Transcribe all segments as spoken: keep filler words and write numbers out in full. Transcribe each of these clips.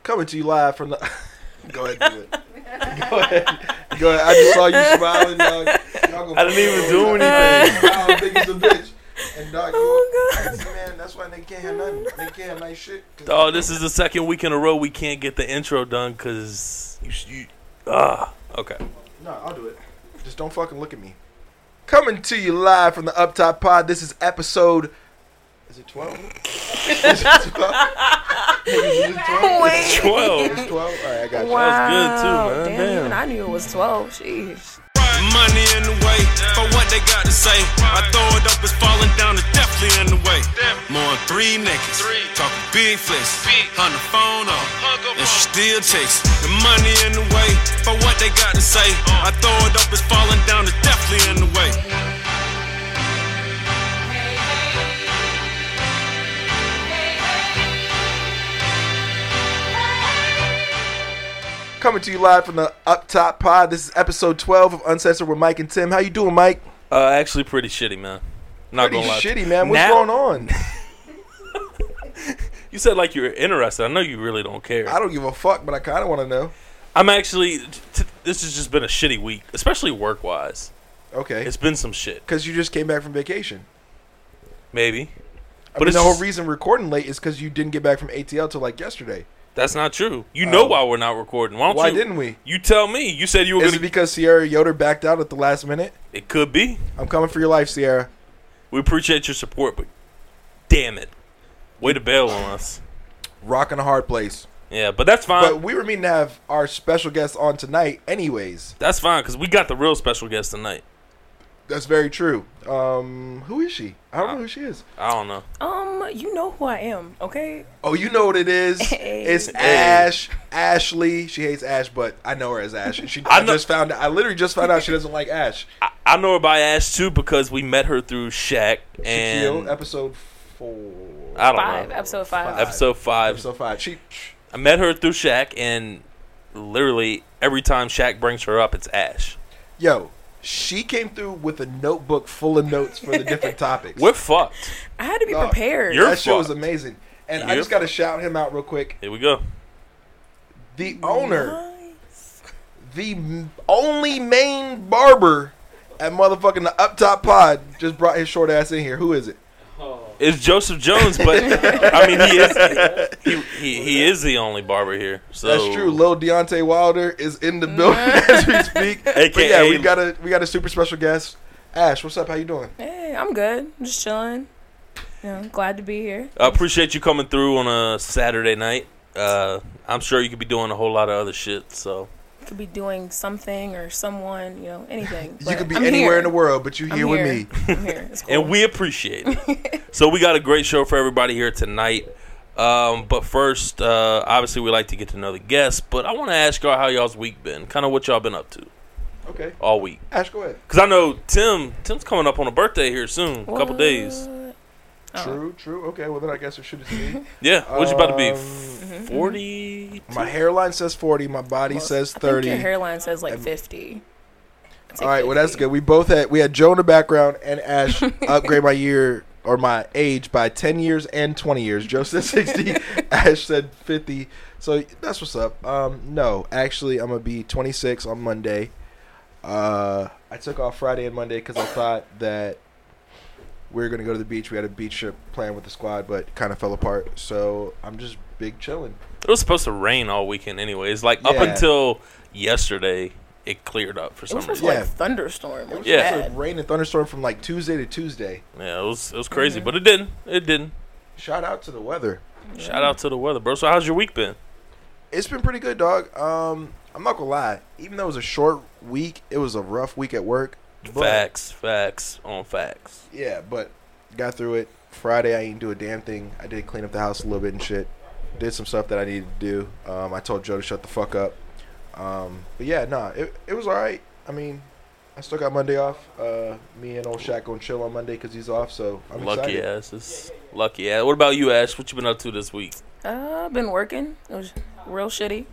Coming to you live from the... Go ahead, do it. Go ahead. Go ahead. I just saw you smiling, dog. Y'all I didn't even do anything. Wow, big as a bitch. And dog, Oh, you, God. Man, that's why they can't have nothing. They can't have nice shit. Oh, this is the second week in a row we can't get the intro done because you, you ah okay. No, I'll do it. Just don't fucking look at me. Coming to you live from the Up Top Pod. This is episode. Is it twelve? Is it twelve? Is it twelve? Wait. twelve. It's twelve. All right, I got you. Wow. That was good too, man. Damn, Damn. even I knew it was twelve. Sheesh. Money in the way for what they got to say. I throw it up, it's falling down, it's definitely in the way. More than three niggas talking big flex on the phone up, and she still takes the money in the way for what they got to say. I throw it up, it's falling down, it's definitely in the way. Coming to you live from the Up Top Pod. This is episode twelve of Uncensored with Mike and Tim. How you doing, Mike? Uh, actually, pretty shitty, man. Not Pretty gonna lie. shitty, man. What's Now- going on? You said like you were interested. I know you really don't care. I don't give a fuck, but I kind of want to know. I'm actually. T- this has just been a shitty week, especially work wise. Okay. It's been some shit. Because you just came back from vacation. Maybe, I But mean, it's the whole just- reason we're recording late is because you didn't get back from A T L till like yesterday. that's not true. You know Oh. why we're not recording? Why don't Why you? didn't we? You tell me. You said you were Is gonna. it because Sierra Yoder backed out at the last minute? It could be. I'm coming for your life, Sierra. We appreciate your support, but damn it, way to bail on us. Rocking a hard place. Yeah, but that's fine. But we were meaning to have our special guest on tonight anyways. That's fine because we got the real special guest tonight. That's very true. Um, who is she? I don't know who she is. I don't know. Um, you know who I am, okay? Oh, you know what it is. Hey. It's Ash. Ashley. She hates Ash, but I know her as Ash. She, I I, know- just found I literally just found out she doesn't like Ash. I, I know her by Ash too because we met her through Shaq Shaquille, and episode four. I don't Five, know. episode five. Episode five. Episode five. She. I met her through Shaq, and literally every time Shaq brings her up, it's Ash. Yo, she came through with a notebook full of notes for the different topics. We're fucked. I had to be Dog, prepared. You're that show was fucked. amazing. And I You're just got to shout him out real quick. Here we go. The owner, the m- only main barber at motherfucking the Up Top Pod just brought his short ass in here. Who is it? It's Joseph Jones, but I mean he is he, he he is the only barber here. So That's true. Lil Deontay Wilder is in the building as we speak. A K A But yeah, we got a we got a super special guest. Ash, what's up? How you doing? Hey, I'm good. I'm just chilling. You know, glad to be here. I appreciate you coming through on a Saturday night. Uh, I'm sure you could be doing a whole lot of other shit. So Could be doing something or someone, you know, anything. You But could be I'm anywhere here. in the world, but you I'm here with here. me. I'm here. It's cool. and we appreciate it. So we got a great show for everybody here tonight. Um, but first, uh, obviously, we like to get to know the guests. But I want to ask y'all how y'all's week been. Kind of what y'all been up to Okay. all week. Ash, go ahead. Because I know Tim. Tim's coming up on a birthday here soon. A couple What? days. Oh. True, true. Okay, well then I guess it should be. Yeah. What you about to be? Um, Forty. My hairline says forty. My body says I think thirty. your hairline says like And- fifty. I'd say All right, well that's fifty. good. We both had we had Joe in the background and Ash upgrade my year or my age by ten years and twenty years. Joe said sixty, Ash said fifty. So that's what's up. Um, no, actually I'm gonna be twenty-six on Monday. Uh, I took off Friday and Monday because I thought that we were gonna go to the beach. We had a beach trip planned with the squad, but kind of fell apart. So I'm just big chilling. It was supposed to rain all weekend, anyways. Like up Yeah. until yesterday, it cleared up for It some was supposed reason. to like Yeah. thunderstorm. It was Yeah. supposed to rain and thunderstorm from like Tuesday to Tuesday. Yeah, it was it was crazy, Mhm. but it didn't. It didn't. Shout out to the weather. Shout out to the weather, bro. So how's your week been? It's been pretty good, dog. Um, I'm not gonna lie. Even though it was a short week, it was a rough week at work. But, Facts, facts on facts. Yeah, but got through it. Friday, I didn't do a damn thing. I did clean up the house a little bit and shit. Did some stuff that I needed to do. Um, I told Joe to shut the fuck up. Um, but yeah, nah, it it was all right. I mean, I still got Monday off. Uh, me and old Shaq gonna chill on Monday because he's off. So I'm Lucky excited. asses. Lucky ass. What about you, Ash? What you been up to this week? Uh, I've been working. It was real shitty.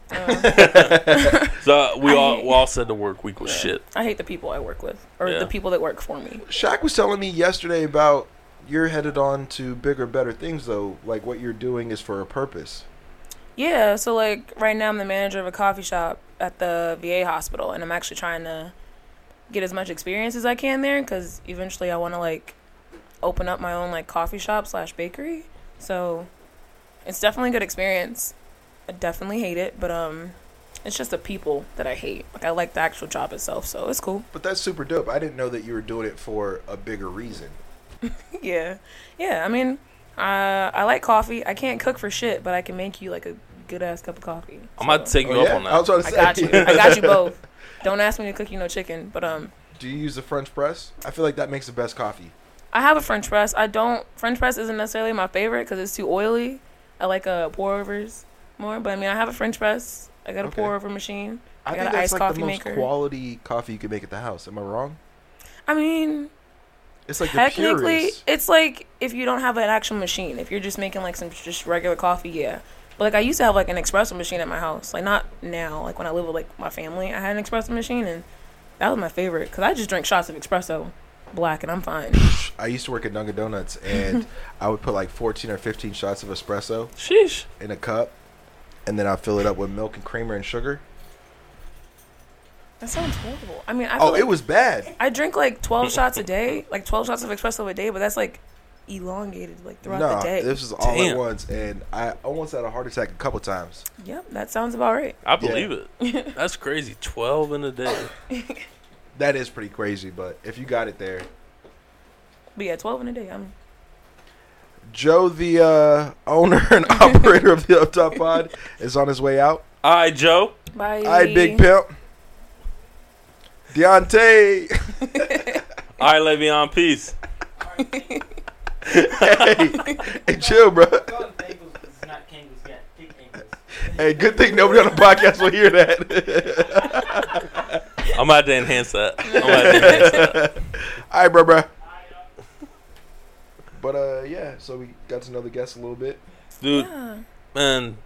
Uh, So we I all hate- we all said the work week was yeah. shit. I hate the people I work with, or Yeah. the people that work for me. Shaq was telling me yesterday about you're headed on to bigger, better things though. Like what you're doing is for a purpose. Yeah, so like right now I'm the manager of a coffee shop at the V A hospital, and I'm actually trying to get as much experience as I can there because eventually I want to like open up my own like coffee shop slash bakery. So it's definitely a good experience. I definitely hate it, but um, it's just the people that I hate. Like I like the actual job itself, so it's cool. But that's super dope. I didn't know that you were doing it for a bigger reason. yeah, yeah. I mean, uh, I like coffee. I can't cook for shit, but I can make you like a good ass cup of coffee. So. I'm about to take you Oh, up yeah? on that. I was trying to I say. got you. I got you both. Don't ask me to cook you no chicken, but um, Do you use the French press? I feel like that makes the best coffee. I have a French press. I don't. French press isn't necessarily my favorite because it's too oily. I like uh pour overs more, but I mean I have a French press. I got a Okay. pour over machine. I, I think got an that's iced like coffee the most maker. quality coffee you can make at the house. Am I wrong? I mean, It's like the technically, purest. it's like if you don't have an actual machine. If you're just making like some just regular coffee, yeah. But like I used to have like an espresso machine at my house. Like not now. Like when I lived with like my family, I had an espresso machine, and that was my favorite because I just drink shots of espresso, black, and I'm fine. I used to work at Dunkin' Donuts, and I would put like fourteen or fifteen shots of espresso Sheesh. in a cup, and then I'd fill it up with milk and creamer and sugar. That sounds horrible. I mean, I feel Oh, like it was bad. I drink like twelve shots a day, like twelve shots of espresso a day, but that's like elongated like throughout No, the day. this was all Damn. at once, and I almost had a heart attack a couple times. Yep, that sounds about right. I believe it. That's crazy. twelve in a day. That is pretty crazy, but if you got it there. But yeah, twelve in a day. I'm Joe, the uh, owner and operator of the Up Top Pod, is on his way out. All right, Joe. bye. All right, Big Pimp. Deontay. All right, Le'Veon, peace. hey, hey, chill, bro. Hey, good thing nobody on the podcast will hear that. I'm about to enhance that. I'm about to enhance that. All right, bro, bro. But uh, yeah. So we got to know the guests a little bit. Dude, Yeah. man,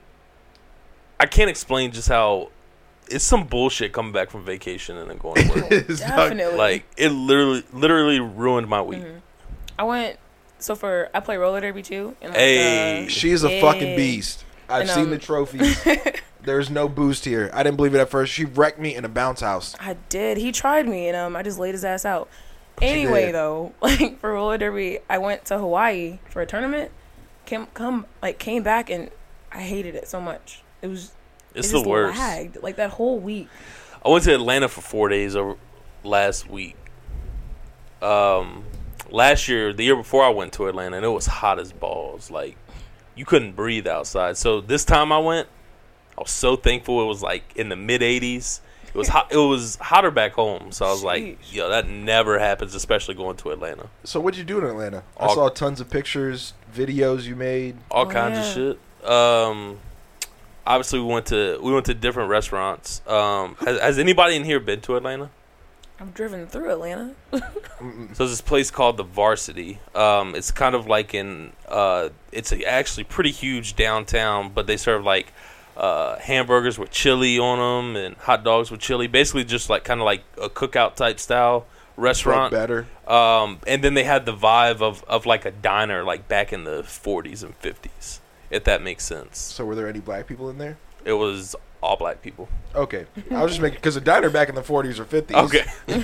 I can't explain just how it's some bullshit coming back from vacation and then going to work. It's not- Definitely. Like, it literally literally ruined my week. Mhm. I went. So for I play roller derby too. And like, Hey. uh, She's a yeah. fucking beast. I've And, seen um, the trophies. There's no boost here. I didn't believe it at first. She wrecked me in a bounce house. I did. He tried me, and um, I just laid his ass out. She Anyway, did. though, like for roller derby, I went to Hawaii for a tournament. Came come like came back, and I hated it so much. It was It's it the just worst. lagged like that whole week. I went to Atlanta for four days over last week. Um, last year, the year before I went to Atlanta, and it was hot as balls. Like, you couldn't breathe outside. So this time I went, I was so thankful it was like in the mid eighties. It was hot. It was hotter back home. So I was like, Sheesh. yo, that never happens, especially going to Atlanta. So what'd you do in Atlanta? I All- saw tons of pictures, videos you made. All Oh, kinds yeah. of shit. Um, obviously we went to we went to different restaurants. Um, has, has anybody in here been to Atlanta? I've driven through Atlanta. Mm-mm. So there's this place called the Varsity. Um, it's kind of like in uh, it's a, actually pretty huge downtown, but they serve like uh, hamburgers with chili on them and hot dogs with chili. Basically, just like kind of like a cookout type style Felt restaurant. better. Um, and then they had the vibe of, of like a diner, like back in the forties and fifties, if that makes sense. So were there any black people in there? It was all black people. Okay, I was just making because a diner back in the forties or fifties. Okay,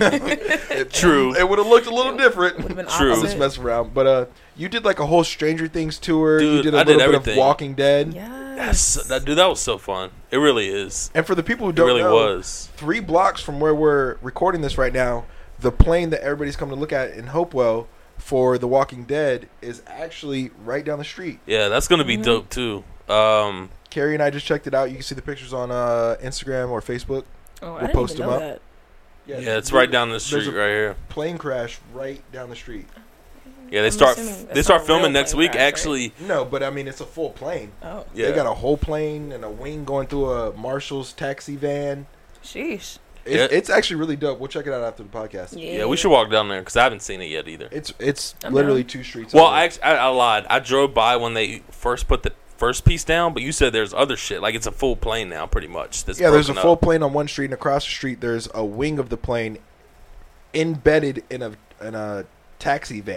it, True. It would have looked a little different. Would have been True. Let's opposite. mess around. But uh, you did like a whole Stranger Things tour. you Dude, did a I did little bit everything. of Walking Dead. Yes. That's, that, dude, that was so fun. It really is. And for the people who It don't really know, was. three blocks from where we're recording this right now, the plane that everybody's coming to look at in Hopewell for The Walking Dead is actually right down the street. Yeah, that's gonna be Mhm. dope too. Um, Carrie and I just checked it out. You can see the pictures on uh, Instagram or Facebook. Oh, I We'll didn't post even them know up. that. yeah, it's right down the There's street a right here. plane crash right down the street. Yeah, they I'm start assuming they that's start not a filming real next plane week. crash, right? Actually, No, but I mean, it's a full plane. Oh, yeah, They got a whole plane and a wing going through a Marshall's taxi van. sheesh. It's, Yeah. it's actually really dope. We'll check it out after the podcast. Yeah. yeah. We should walk down there because I haven't seen it yet either. It's it's I'm literally down. two streets. Well, over. I, actually, I I lied. I drove by when they first put the first piece down, but you said there's other shit. Like it's a full plane now, pretty much. That's yeah, there's a broken full up. plane on one street, and across the street there's a wing of the plane embedded in a in a taxi van.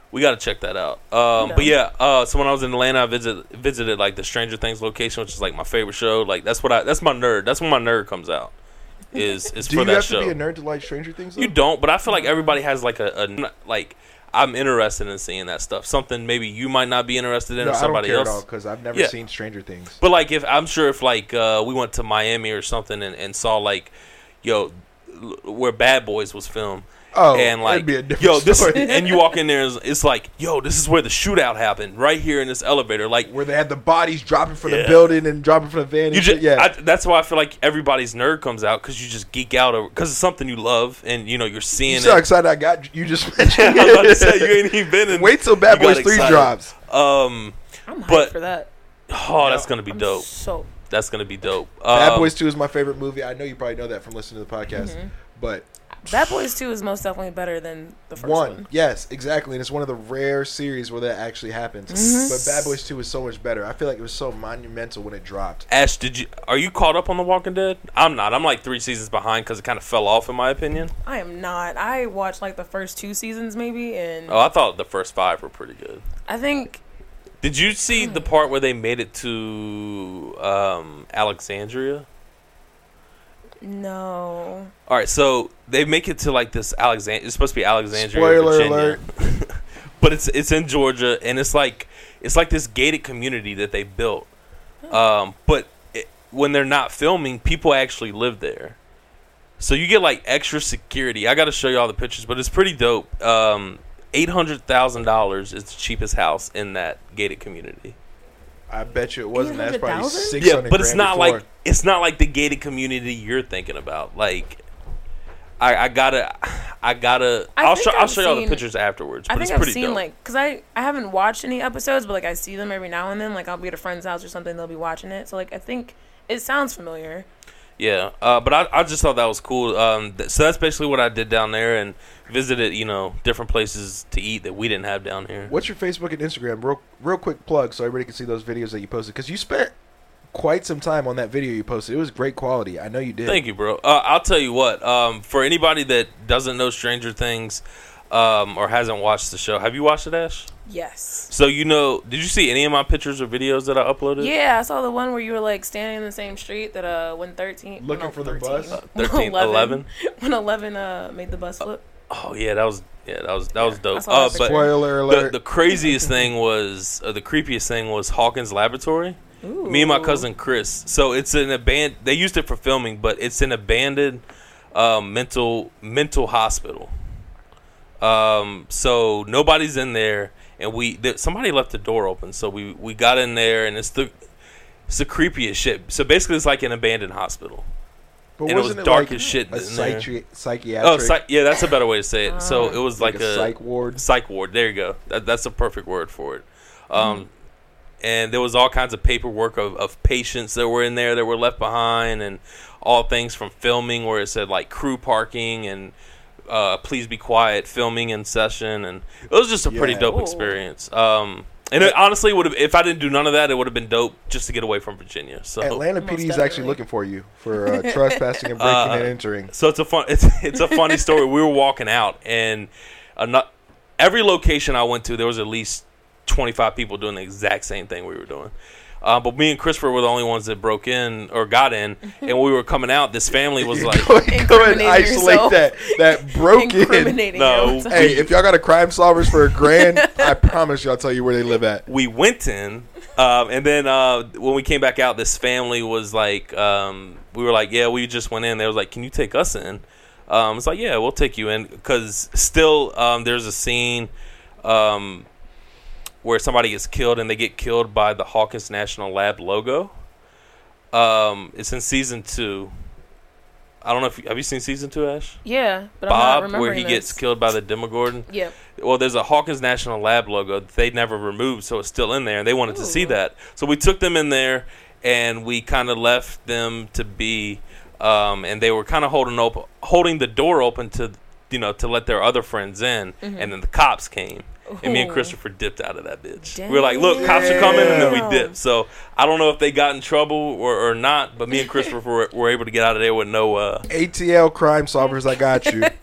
We got to check that out. Um, No. but yeah, uh, so when I was in Atlanta, I visit, visited like the Stranger Things location, which is like my favorite show. Like that's what I that's my nerd. That's when my nerd comes out. Is is Do for you that have show. to be a nerd to like Stranger Things? Though? You don't, but I feel like everybody has like a, a like. I'm interested in seeing that stuff. Something maybe you might not be interested in, No, or I don't somebody care else. at all because I've never Yeah. seen Stranger Things. But like, if I'm sure if like uh, we went to Miami or something and, and saw like, yo, l- where Bad Boys was filmed. Oh, and like, it'd be a different yo, this, story. and you walk in there, and it's like, yo, this is where the shootout happened, right here in this elevator. Like, Where they had the bodies dropping from Yeah. the building and dropping from the van. And you shit. just, yeah. I, that's why I feel like everybody's nerd comes out because you just geek out over because it's something you love and you know you're seeing You so it. excited I got you just mentioned I was about to it. say you ain't even been in. Wait till Bad you got Boys three excited. drops. Um, I'm hyped But- for that. oh, that's gonna be I'm dope. So That's gonna be dope. Bad Um, Boys two is my favorite movie. I know you probably know that from listening to the podcast. Mm-hmm. But Bad Boys two is most definitely better than the first one, one. yes, exactly. And it's one of the rare series where that actually happens. Mm-hmm. But Bad Boys two is so much better. I feel like it was so monumental when it dropped. Ash, did you are you caught up on The Walking Dead? I'm not. I'm like three seasons behind because it kind of fell off in my opinion. I am not. I watched like the first two seasons maybe, and Oh, I thought the first five were pretty good. I think Did you see the part where they made it to um, Alexandria? no. All right, so they make it to like this Alexandria. It's supposed to be Alexandria, Spoiler Virginia, alert. but it's it's in Georgia, and it's like it's like this gated community that they built. Um, but it, when they're not filming, people actually live there, so you get like extra security. I got to show you all the pictures, but it's pretty dope. Um, Eight hundred thousand dollars is the cheapest house in that gated community. I bet you it wasn't. That's probably eight hundred thousand? six Yeah, hundred. but it's not before. like it's not like the gated community you're thinking about. Like, I, I gotta, I gotta. I I'll think show. I'll I've show you all the seen- pictures afterwards. But I think it's I've pretty seen dope. like because I I haven't watched any episodes, but like I see them every now and then. Like I'll be at a friend's house or something, they'll be watching it. So like I think it sounds familiar. Yeah, uh, but I, I just thought that was cool. Um, th- so that's basically what I did down there and visited, you know, different places to eat that we didn't have down here. What's your Facebook and Instagram? Real, real quick plug so everybody can see those videos that you posted because you spent quite some time on that video you posted. It was great quality. I know you did. Thank you, bro. Uh, I'll tell you what. Um, for anybody that doesn't know Stranger Things um, or hasn't watched the show, have you watched it, Ash? Yes. So you know, did you see any of my pictures or videos that I uploaded? Yeah, I saw the one where you were like standing in the same street that uh when thirteen Looking no, for the thirteen, bus? Uh, thirteen, eleven, eleven. when eleven uh made the bus flip. Oh yeah, that was yeah, that was that was dope. I saw Uh, that but picture. Spoiler the, alert. the craziest thing was uh, the creepiest thing was Hawkins Laboratory. Ooh. Me and my cousin Chris. So it's an abandoned. They used it for filming, but it's an abandoned um, mental mental hospital. Um, so nobody's in there, and we th- somebody left the door open. So we, we got in there, and it's the it's the creepiest shit. So basically, it's like an abandoned hospital. but and it was wasn't dark like as shit A in there. psychi- Oh, psychiatric. psych- yeah, that's a better way to say it. So Ah. it was like, like, a, psych ward. psych ward. There you go. That, that's a perfect word for it. Um, And there was all kinds of paperwork of, of patients that were in there that were left behind, and all things from filming where it said like crew parking and uh, please be quiet, filming in session, and it was just a pretty Yeah. dope Ooh. experience. Um, and it honestly would have, if I didn't do none of that, it would have been dope just to get away from Virginia. So Atlanta Most P D is definitely. actually looking for you for uh, trespassing and breaking Uh, and entering. So it's a fun. It's it's a funny story. We were walking out, and a, not, every location I went to, there was at least twenty-five people doing the exact same thing we were doing. Uh, but me and Christopher were the only ones that broke in or got in, and when we were coming out, this family was like, go ahead, go ahead and Incriminating isolate yourself. that that broken. Incriminating No. yourself. Hey, if y'all got a crime solvers for a grand, I promise you, I'll tell you where they live at. we went in, um, and then uh, when we came back out, this family was like, um, we were like, yeah, we just went in. They was like, can you take us in? Um, it's like, yeah, we'll take you in, because still um, there's a scene um, where somebody gets killed, and they get killed by the Hawkins National Lab logo. Um, it's in season two. I don't know if you, have you seen season two, Ash? Yeah, but I'm not Bob, remembering where he this. gets killed by the Demogorgon. Yep. Well, there's a Hawkins National Lab logo that they never removed, so it's still in there, and they wanted to see Ooh. that. So we took them in there, and we kind of left them to be, um, and they were kind of holding open, holding the door open to, you know, to let their other friends in, and then the cops came, and me and Ooh. Christopher dipped out of that bitch. We were like, "Look, cops are coming," and then we Damn. dipped. So I don't know if they got in trouble or, or not, but me and Christopher were, were able to get out of there with no. Uh, A T L crime solvers, I got you.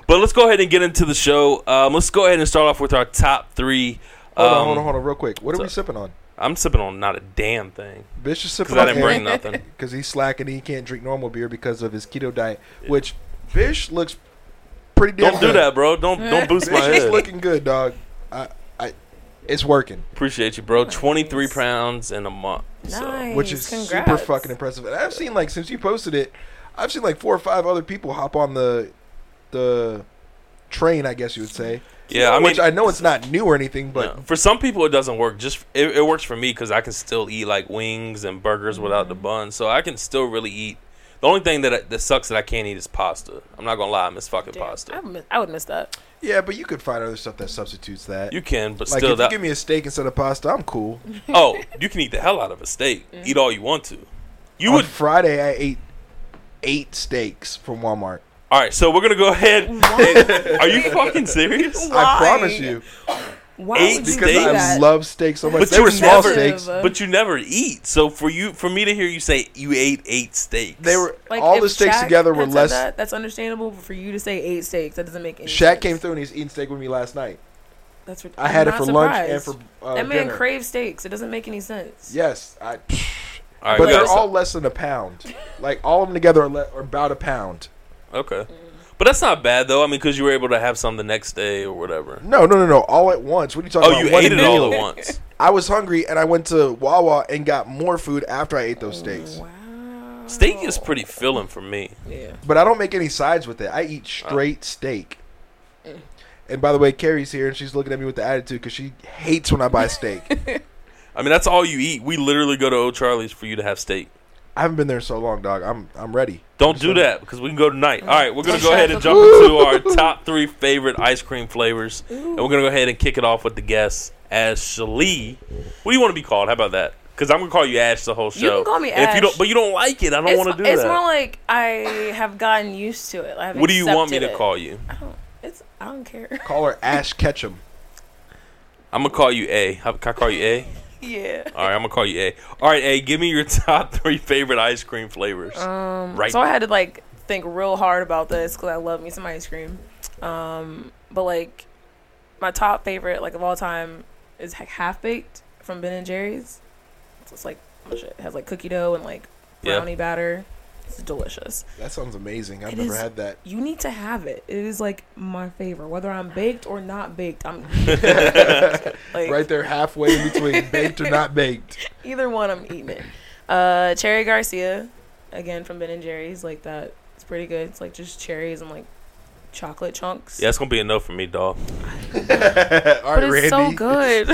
But let's go ahead and get into the show. Um, let's go ahead and start off with our top three. Hold um, on, hold on, hold on, real quick. What are so- we sipping on? I'm sipping on not a damn thing Bish is sipping because I on didn't bring nothing. because he's slacking. He can't drink normal beer because of his keto diet, which Bish looks pretty damn Don't good. do that, bro. Don't don't boost my Bish is head. looking good, dog. I, I, it's working, Appreciate you, bro. twenty-three pounds in a month. So. Nice. which is Congrats. super fucking impressive. And I've seen like since you posted it, I've seen like four or five other people hop on the the train, I guess you would say. Yeah, I mean, which I know it's not new or anything, but no. For some people it doesn't work. Just it, it works for me because I can still eat like wings and burgers without the bun, so I can still really eat. The only thing that I, that sucks that I can't eat is pasta. I'm not gonna lie, I miss fucking Damn, pasta. I, would miss, I would miss that. yeah, but you could find other stuff that substitutes that. You can, but like still, if that you give me a steak instead of pasta, I'm cool. oh, you can eat the hell out of a steak. Eat all you want to. You On would. Friday, I ate eight steaks from Walmart. All right, so we're gonna go ahead. Are you fucking serious? Why? I promise you, Why Eight would you because do I that? love steaks so much. But they you were small never- steaks. But you never eat. So for you, for me to hear you say you ate eight steaks, They were Like, all if the steaks Shaq together were had said less. That, that's understandable. But for you to say eight steaks, that doesn't make any Shaq sense. came through and he's eating steak with me last night. That's rid- I I'm had it not for lunch and surprised. for uh, that man dinner. craves steaks. It doesn't make any sense. Yes, I, all right, but we they're gotta all less than a pound. Like all of them together are, le- are about a pound. stop. Okay, but that's not bad though. I mean, because you were able to have some the next day or whatever. No, no, no, no. All at once. What are you talking Oh, about? you One ate it meal. all at once. I was hungry and I went to Wawa and got more food after I ate those steaks. Wow. Steak is pretty filling for me. Yeah. But I don't make any sides with it. I eat straight steak. And by the way, Carrie's here and she's looking at me with the attitude because she hates when I buy steak. I mean, that's all you eat. We literally go to O'Charlie's for you to have steak. I haven't been there so long, dog. I'm I'm ready. Don't do that because we can go tonight. All right, we're gonna go Shut ahead and the- jump into our top three favorite ice cream flavors, and we're gonna go ahead and kick it off with the guest, Ashley. What do you want to be called? How about that? Because I'm gonna call you Ash the whole show. You can call me And If you don't, Ash. but you don't like it. I don't It's, want to do it's that. more like I have gotten used to it. I've What do you want me to accepted it. call you? I don't. It's. I don't care. Call her Ash Ketchum. I'm gonna call you A. How, can I call you A? Yeah. All right, I'm gonna call you A. All right, A. Give me your top three favorite ice cream flavors. Um. Right. So I had to like think real hard about this because I love me some ice cream. Um. But like, my top favorite like of all time is Half Baked from Ben and Jerry's. So it's like oh shit, it has like cookie dough and like Yeah. brownie batter. It's delicious. That sounds amazing. I've It never is- had that. You need to have it. It is like my favorite. Whether I'm baked or not baked, I'm like Right there, halfway in between baked or not baked. either one. I'm eating it. Uh, Cherry Garcia, again from Ben and Jerry's, like that. It's pretty good. It's like just cherries and like chocolate chunks. Yeah, it's gonna be a no for me, dog. All right, but it's Randy. so good.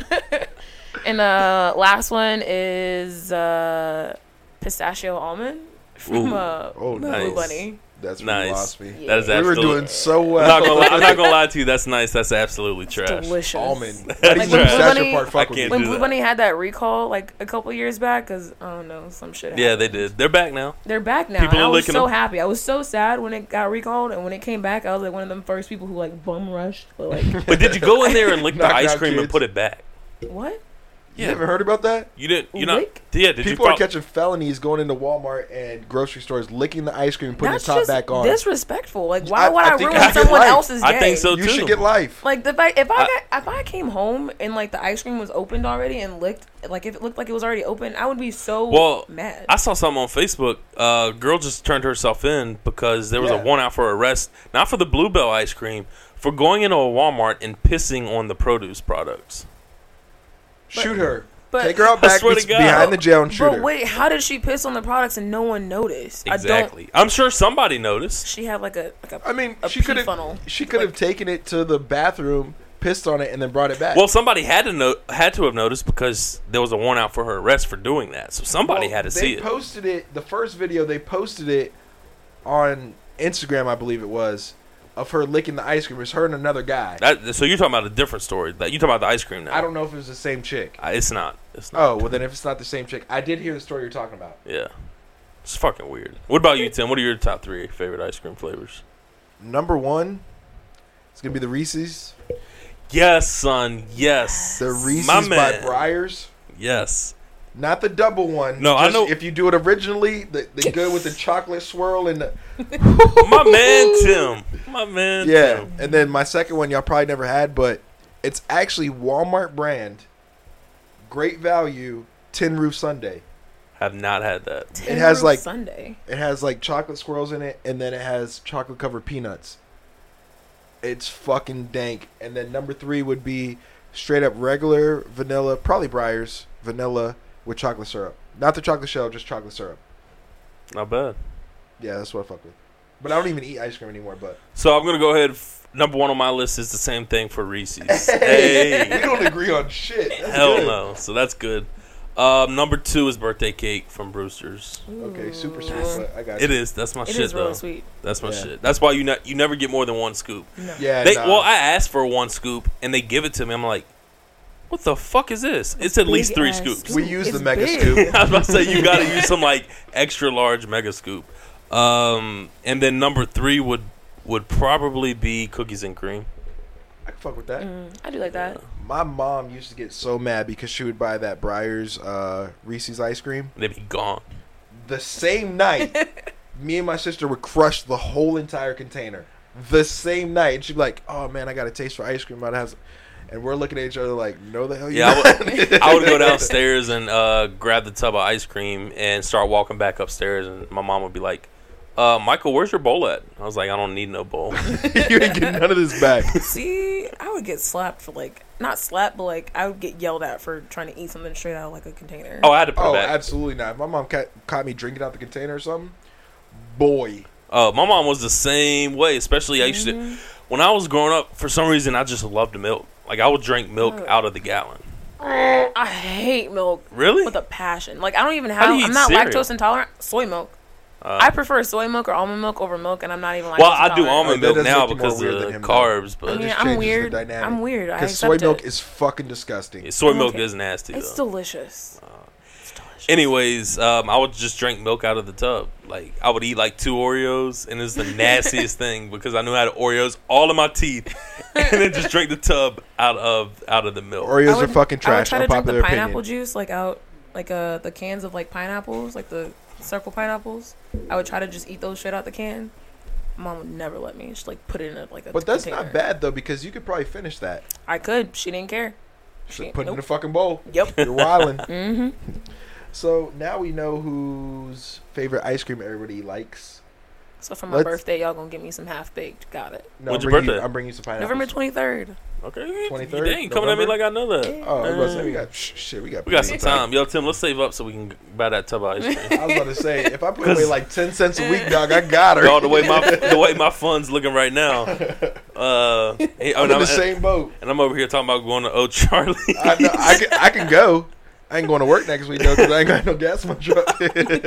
And uh, last one is uh, pistachio almond from Ooh. uh, Oh, Blue nice. Bunny. That's where Nice. you lost me. Yeah. That is We were absolutely. doing so I'm well. not, gonna lie, I'm not gonna lie to you. That's nice. That's absolutely trash. Delicious. Almond. Like Not even when the Blue pistachio Bunny- part. I Fuck with can't me. When do Blue that. Bunny had that recall like a couple years back, because I don't know, some shit Yeah, happened. they did. They're back now. They're back now. People and are I was licking so them. happy. I was so sad when it got recalled, and when it came back, I was like one of them first people who like bum rushed. But like, But did you go in there and lick the Knock ice knock cream and kids. put it back? what? You haven't heard about that? You didn't. You not. Lick? Yeah. Did People you? are Pro- catching felonies going into Walmart and grocery stores, licking the ice cream and putting That's the top just back on. disrespectful. Like, why I- would I I, think ruin you should get someone life. else's day? I think so you too. should get life. Like the fact if I, I- got, if I came home and like the ice cream was opened already and licked, like if it looked like it was already open, I would be so Well, mad. I saw something on Facebook. A uh, girl just turned herself in because there was Yeah. a warrant out for arrest, not for the Bluebell ice cream, for going into a Walmart and pissing on the produce products. Shoot her. but- Take her out I back swear to be- God. behind the jail and shoot but her. wait, how did she piss on the products and no one noticed? I Exactly. I'm sure somebody noticed. don't. She had like a like a. I mean, a she pee could have funnel. she could have Like- taken it to the bathroom, pissed on it, and then brought it back. Well, somebody had to know, had to have noticed because there was a warrant out for her arrest for doing that. So somebody Well, had to they see it. posted it. The first video they posted it on Instagram, I believe it was, of her licking the ice cream. It was her and another guy. That, so you're talking about a different story. That you talking about the ice cream now? I don't know if it was the same chick. Uh, It's not. It's not. Oh, well then if it's not the same chick, I did hear the story you're talking about. Yeah. It's fucking weird. What about you, Tim? What are your top three favorite ice cream flavors? Number one, it's gonna be the Reese's. Yes, son. Yes. The Reese's My by man. Breyers. Yes. Not the double one. No, I know- If you do it originally, the, the good with the chocolate swirl and the My man Tim. My man yeah. Tim. And then my second one y'all probably never had, but it's actually Walmart brand, great value, Tin Roof Sundae. Have not had that. Tin It has Roof like Sunday. it has like chocolate swirls in it, and then it has chocolate covered peanuts. It's fucking dank. And then number three would be straight up regular vanilla, probably Breyers vanilla with chocolate syrup. Not the chocolate shell, just chocolate syrup. Not bad. Yeah, that's what I fuck with. But I don't even eat ice cream anymore. But So I'm gonna go ahead. F- number one on my list is the same thing for Reese's. we Hey, don't agree on shit. That's hell good. no. So that's good. Um, number two is birthday cake from Brewster's. Okay, super sweet, but I got It you. is. That's my It shit is really though. sweet. That's my Yeah. shit. That's why you ne- you never get more than one scoop. No. Yeah, They, nah. well, I asked for one scoop and they give it to me. I'm like, what the fuck is this? It's at least big three ass scoops. scoop. we use the It's mega big. scoop. I was about to say you got to use some like extra large mega scoop. Um, and then number three would would probably be cookies and cream. I can fuck with that. Mm, I do like that. My mom used to get so mad because she would buy that Breyers uh, Reese's ice cream. They'd be gone. The same night, me and my sister would crush the whole entire container. The same night. And she'd be like, oh man, I got a taste for ice cream. I'd have some. And we're looking at each other like, no the hell you Yeah, I not. would, I would go downstairs and uh, grab the tub of ice cream and start walking back upstairs. And my mom would be like, uh, Michael, where's your bowl at? I was like, I don't need no bowl. You ain't getting none of this back. See, I would get slapped for like not slapped, but like I would get yelled at for trying to eat something straight out of like a container. Oh, I had to put Oh, it back. absolutely not. If my mom ca- caught me drinking out the container or something, boy. Uh, my mom was the same way, especially I used Mm-hmm. to, when I was growing up, for some reason, I just loved milk. Like, I would drink milk Oh. out of the gallon. I hate milk Really? with a passion. Like I don't even How do have. you I'm eat not cereal? lactose intolerant. Soy milk. Uh, I prefer soy milk or almond milk over milk, and I'm not even lactose well, I do intolerant. almond Oh, that milk does now make you more because weird of than him, though. carbs, I but mean, just I'm changes the weird. dynamic. I'm weird. I Because accept soy milk it. is fucking disgusting. soy milk Okay. is nasty, It's though. delicious. It's delicious. Anyways, um, I would just drink milk out of the tub. Like, I would eat like two Oreos, and it's the nastiest thing because I knew I had Oreos all in my teeth, and then just drink the tub out of out of the milk. Oreos I would- are fucking I would trash. try to drink Unpopular the pineapple opinion. juice, like out, like uh, the cans of like pineapples, like the circle pineapples. I would try to just eat those straight out the can. Mom would never let me. She'd like put it in a, like a But that's container. not bad though, because you could probably finish that. I could. She didn't care. She Just put it in a nope. fucking bowl. Yep. You're wildin'. Mm-hmm. So now we know whose favorite ice cream everybody likes. So for my Let's- birthday, y'all gonna give me some half baked. Got it. No, When's I'm your bringing birthday? You, I'm bringing you some pineapples. November twenty third. Okay, twenty-third you ain't coming at me like November? I know that. Oh, I was about to say we Uh, got sh- shit. We got we got plenty some of time. Yo, Tim, let's save up so we can buy that tub of ice cream. I was about to say if I put away 'Cause- like ten cents a week, dog, I got her. Dog, the way my the way my funds looking right now. Uh, hey, I'm and in the same boat. and I'm over here talking about going to O'Charlie. I know. I can, I can go. I ain't going to work next week though because I ain't got no gas in my truck.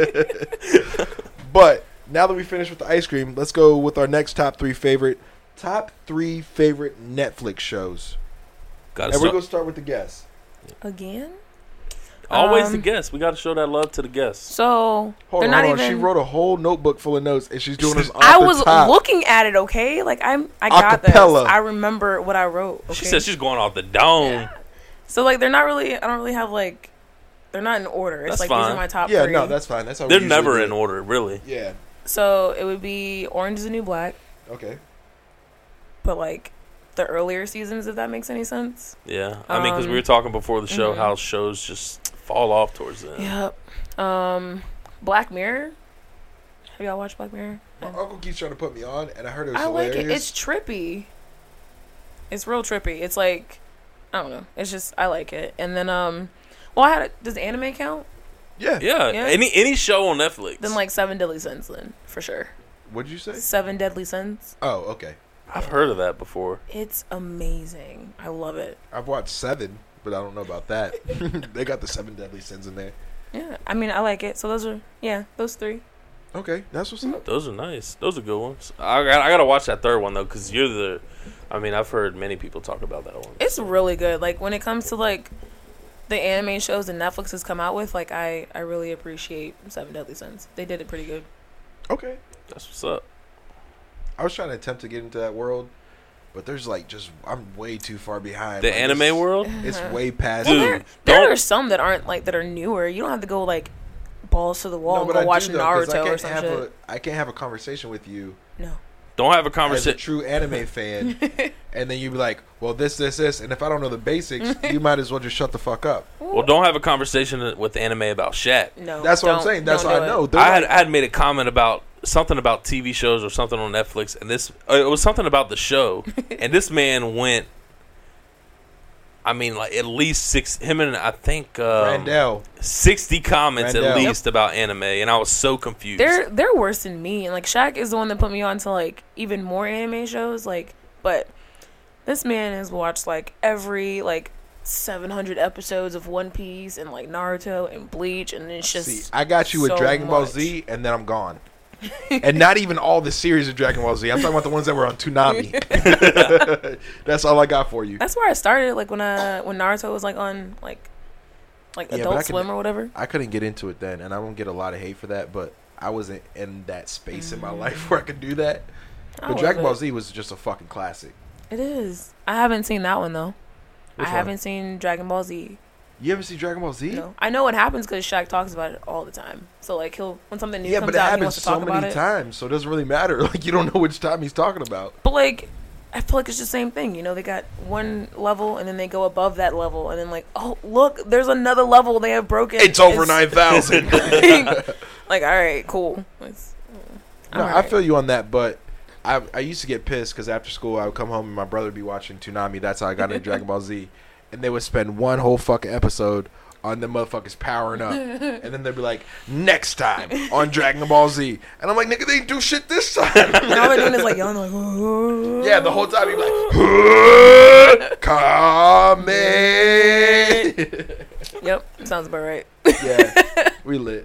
But now that we finished with the ice cream, let's go with our next top three favorite top three favorite Netflix shows. Gotta And we're start- gonna start with the guests. Again? always the um, guests. We got to show that love to the guests. So Hold they're on, not hold on. even. She wrote a whole notebook full of notes, and she's doing this off I the was top. looking at it. Okay, like I'm. I got Acapella. this. I remember what I wrote. Okay? She said she's going off the dome. Yeah. So like they're not really. I don't really have like. They're not in order. It's That's like these fine. are my top Yeah, three. no, that's fine. That's how we They're usually never do in it. order, really. Yeah. So it would be Orange is the New Black, Okay. but like the earlier seasons, if that makes any sense. Yeah, I mean, because we Um, were talking before the show mhm. how shows just fall off towards the end. Yep. Um, Black Mirror. Have y'all watched Black Mirror? My uncle keeps trying to put me on, and I heard it was I like hilarious. it. It's trippy. It's real trippy. It's like I don't know. It's just I like it. And then um, well, I had a, does anime count? yeah. Yeah, Yeah. any any show on Netflix. Then like Seven Deadly Sins, then for sure. What'd you say? Seven Deadly Sins. Oh, okay. I've heard of that before. It's amazing. I love it. I've watched seven, but I don't know about that. They got the seven deadly sins in there. Yeah, I mean I like it. So those are yeah, those three. Okay, that's what's up. Those are nice. Those are good ones. I got I gotta watch that third one though, because you're the. I mean, I've heard many people talk about that one. It's really good. Like when it comes to like the anime shows that Netflix has come out with, like I I really appreciate Seven Deadly Sins. They did it pretty good. Okay. That's what's up. I was trying to attempt to get into that world, But there's like just I'm way too far behind. The like, anime it's, world? It's way past. Dude, Well, there, don't- there are some that aren't like that are newer. You don't have to go like balls to the wall No, and but go I watch do, though, 'cause I Naruto or can't some have shit. a I can't have a conversation with you No. Don't have a as a conversation. true anime fan, and then you be like, "Well, this, this, this," and if I don't know the basics, you might as well just shut the fuck up. Well, don't have a conversation with anime about Shaq. No. That's what I'm don't- saying. That's don't what do I it. know. They're I had, like- I had made a comment about something about T V shows or something on Netflix, and this uh, it was something about the show, and this man went. I mean, like at least six. Him and I think um, Randall. sixty comments Randall. at least about anime, and I was so confused. They're they're worse than me, and like Shaq is the one that put me on to like even more anime shows. Like, but this man has watched like every like seven hundred episodes of One Piece and like Naruto and Bleach, and it's just See, I got you with so Dragon Ball much. Z, and then I'm gone. And not even all the series of Dragon Ball Z. I'm talking about the ones that were on Toonami. That's all I got for you. That's where I started. Like when I when Naruto was like on like like Yeah, but I Adult can- Swim or whatever. I couldn't get into it then, and I won't get a lot of hate for that, but I wasn't in that space Mm. in my life where I could do that. I But love Dragon Ball it. Z was just a fucking classic. It is. I haven't seen that one though. Which I one? haven't seen Dragon Ball Z. You ever see Dragon Ball Z? No, I know what happens because Shaq talks about it all the time. So like he'll when something new Yeah, comes but it out, he happens wants to talk so about many it. times, so it doesn't really matter. Like you don't know which time he's talking about. But like, I feel like it's the same thing. You know, they got one level and then they go above that level, and then like, oh look, there's another level they have broken. It's over nine thousand. Like, all right, cool. It's, No, I'm I alright. feel you on that, but I I used to get pissed because after school I would come home and my brother would be watching Toonami. That's how I got into Dragon Ball Z, and they would spend one whole fucking episode on the motherfuckers powering up, and then they'd be like, "Next time on Dragon Ball Z," and I'm like, "Nigga, they didn't do shit this time." And all they're doing is like yelling like, "Whoa." Yeah, the whole time you'd be like, "Kame." Yep, sounds about right. Yeah, we lit.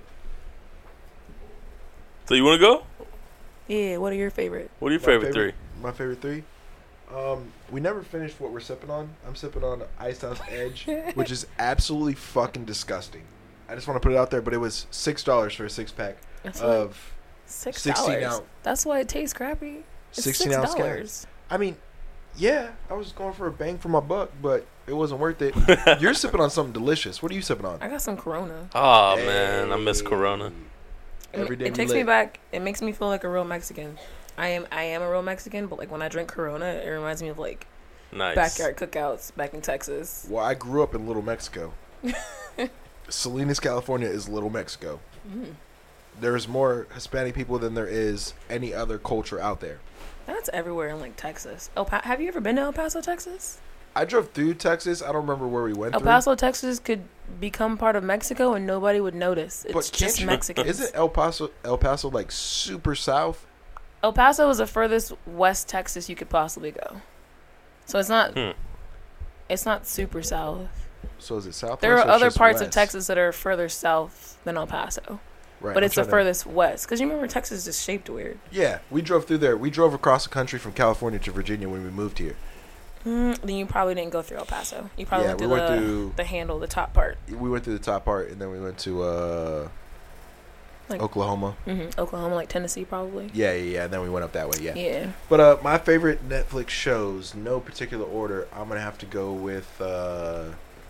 So you want to go? Yeah, what are your favorite? What are your My favorite, three? My favorite three. Um, we never finished what we're sipping on. I'm sipping on Ice House Edge, which is absolutely fucking disgusting. I just want to put it out there, but it was six dollars for a six pack That's like of six sixteen dollars. ounce. That's why it tastes crappy. It's sixteen six ounce cans. dollars. I mean, yeah, I was going for a bang for my buck, but it wasn't worth it. You're sipping on something delicious. What are you sipping on? I got some Corona. Oh man, I miss Corona. It, Every day it we takes me lit. back. It makes me feel like a real Mexican. I am. I am a real Mexican, but like when I drink Corona, it reminds me of like Nice. backyard cookouts back in Texas. Well, I grew up in Little Mexico. Salinas, California is Little Mexico. Mm. There's more Hispanic people than there is any other culture out there. That's everywhere in like Texas. El pa- Have you ever been to El Paso, Texas? I drove through Texas. I don't remember where we went El through. Paso, Texas could become part of Mexico and nobody would notice. It's But can't just you- Mexicans. Isn't El Paso El Paso like super south? El Paso is the furthest west Texas you could possibly go. So it's not. Hmm. It's not super south. So is it south? There are other parts of Texas that are further south than El Paso, right, but I'm it's the trying to- furthest west. Because you remember Texas is shaped weird. Yeah, we drove through there. We drove across the country from California to Virginia when we moved here. Mm, then you probably didn't go through El Paso. You probably Yeah, went we through went the through- the handle, the top part, We went through the top part, and then we went to uh, Like- Oklahoma. hmm Oklahoma, like Tennessee, probably. Yeah, yeah, yeah. And then we went up that way. Yeah. Yeah. But uh, my favorite Netflix shows, no particular order. I'm gonna have to go with. Uh,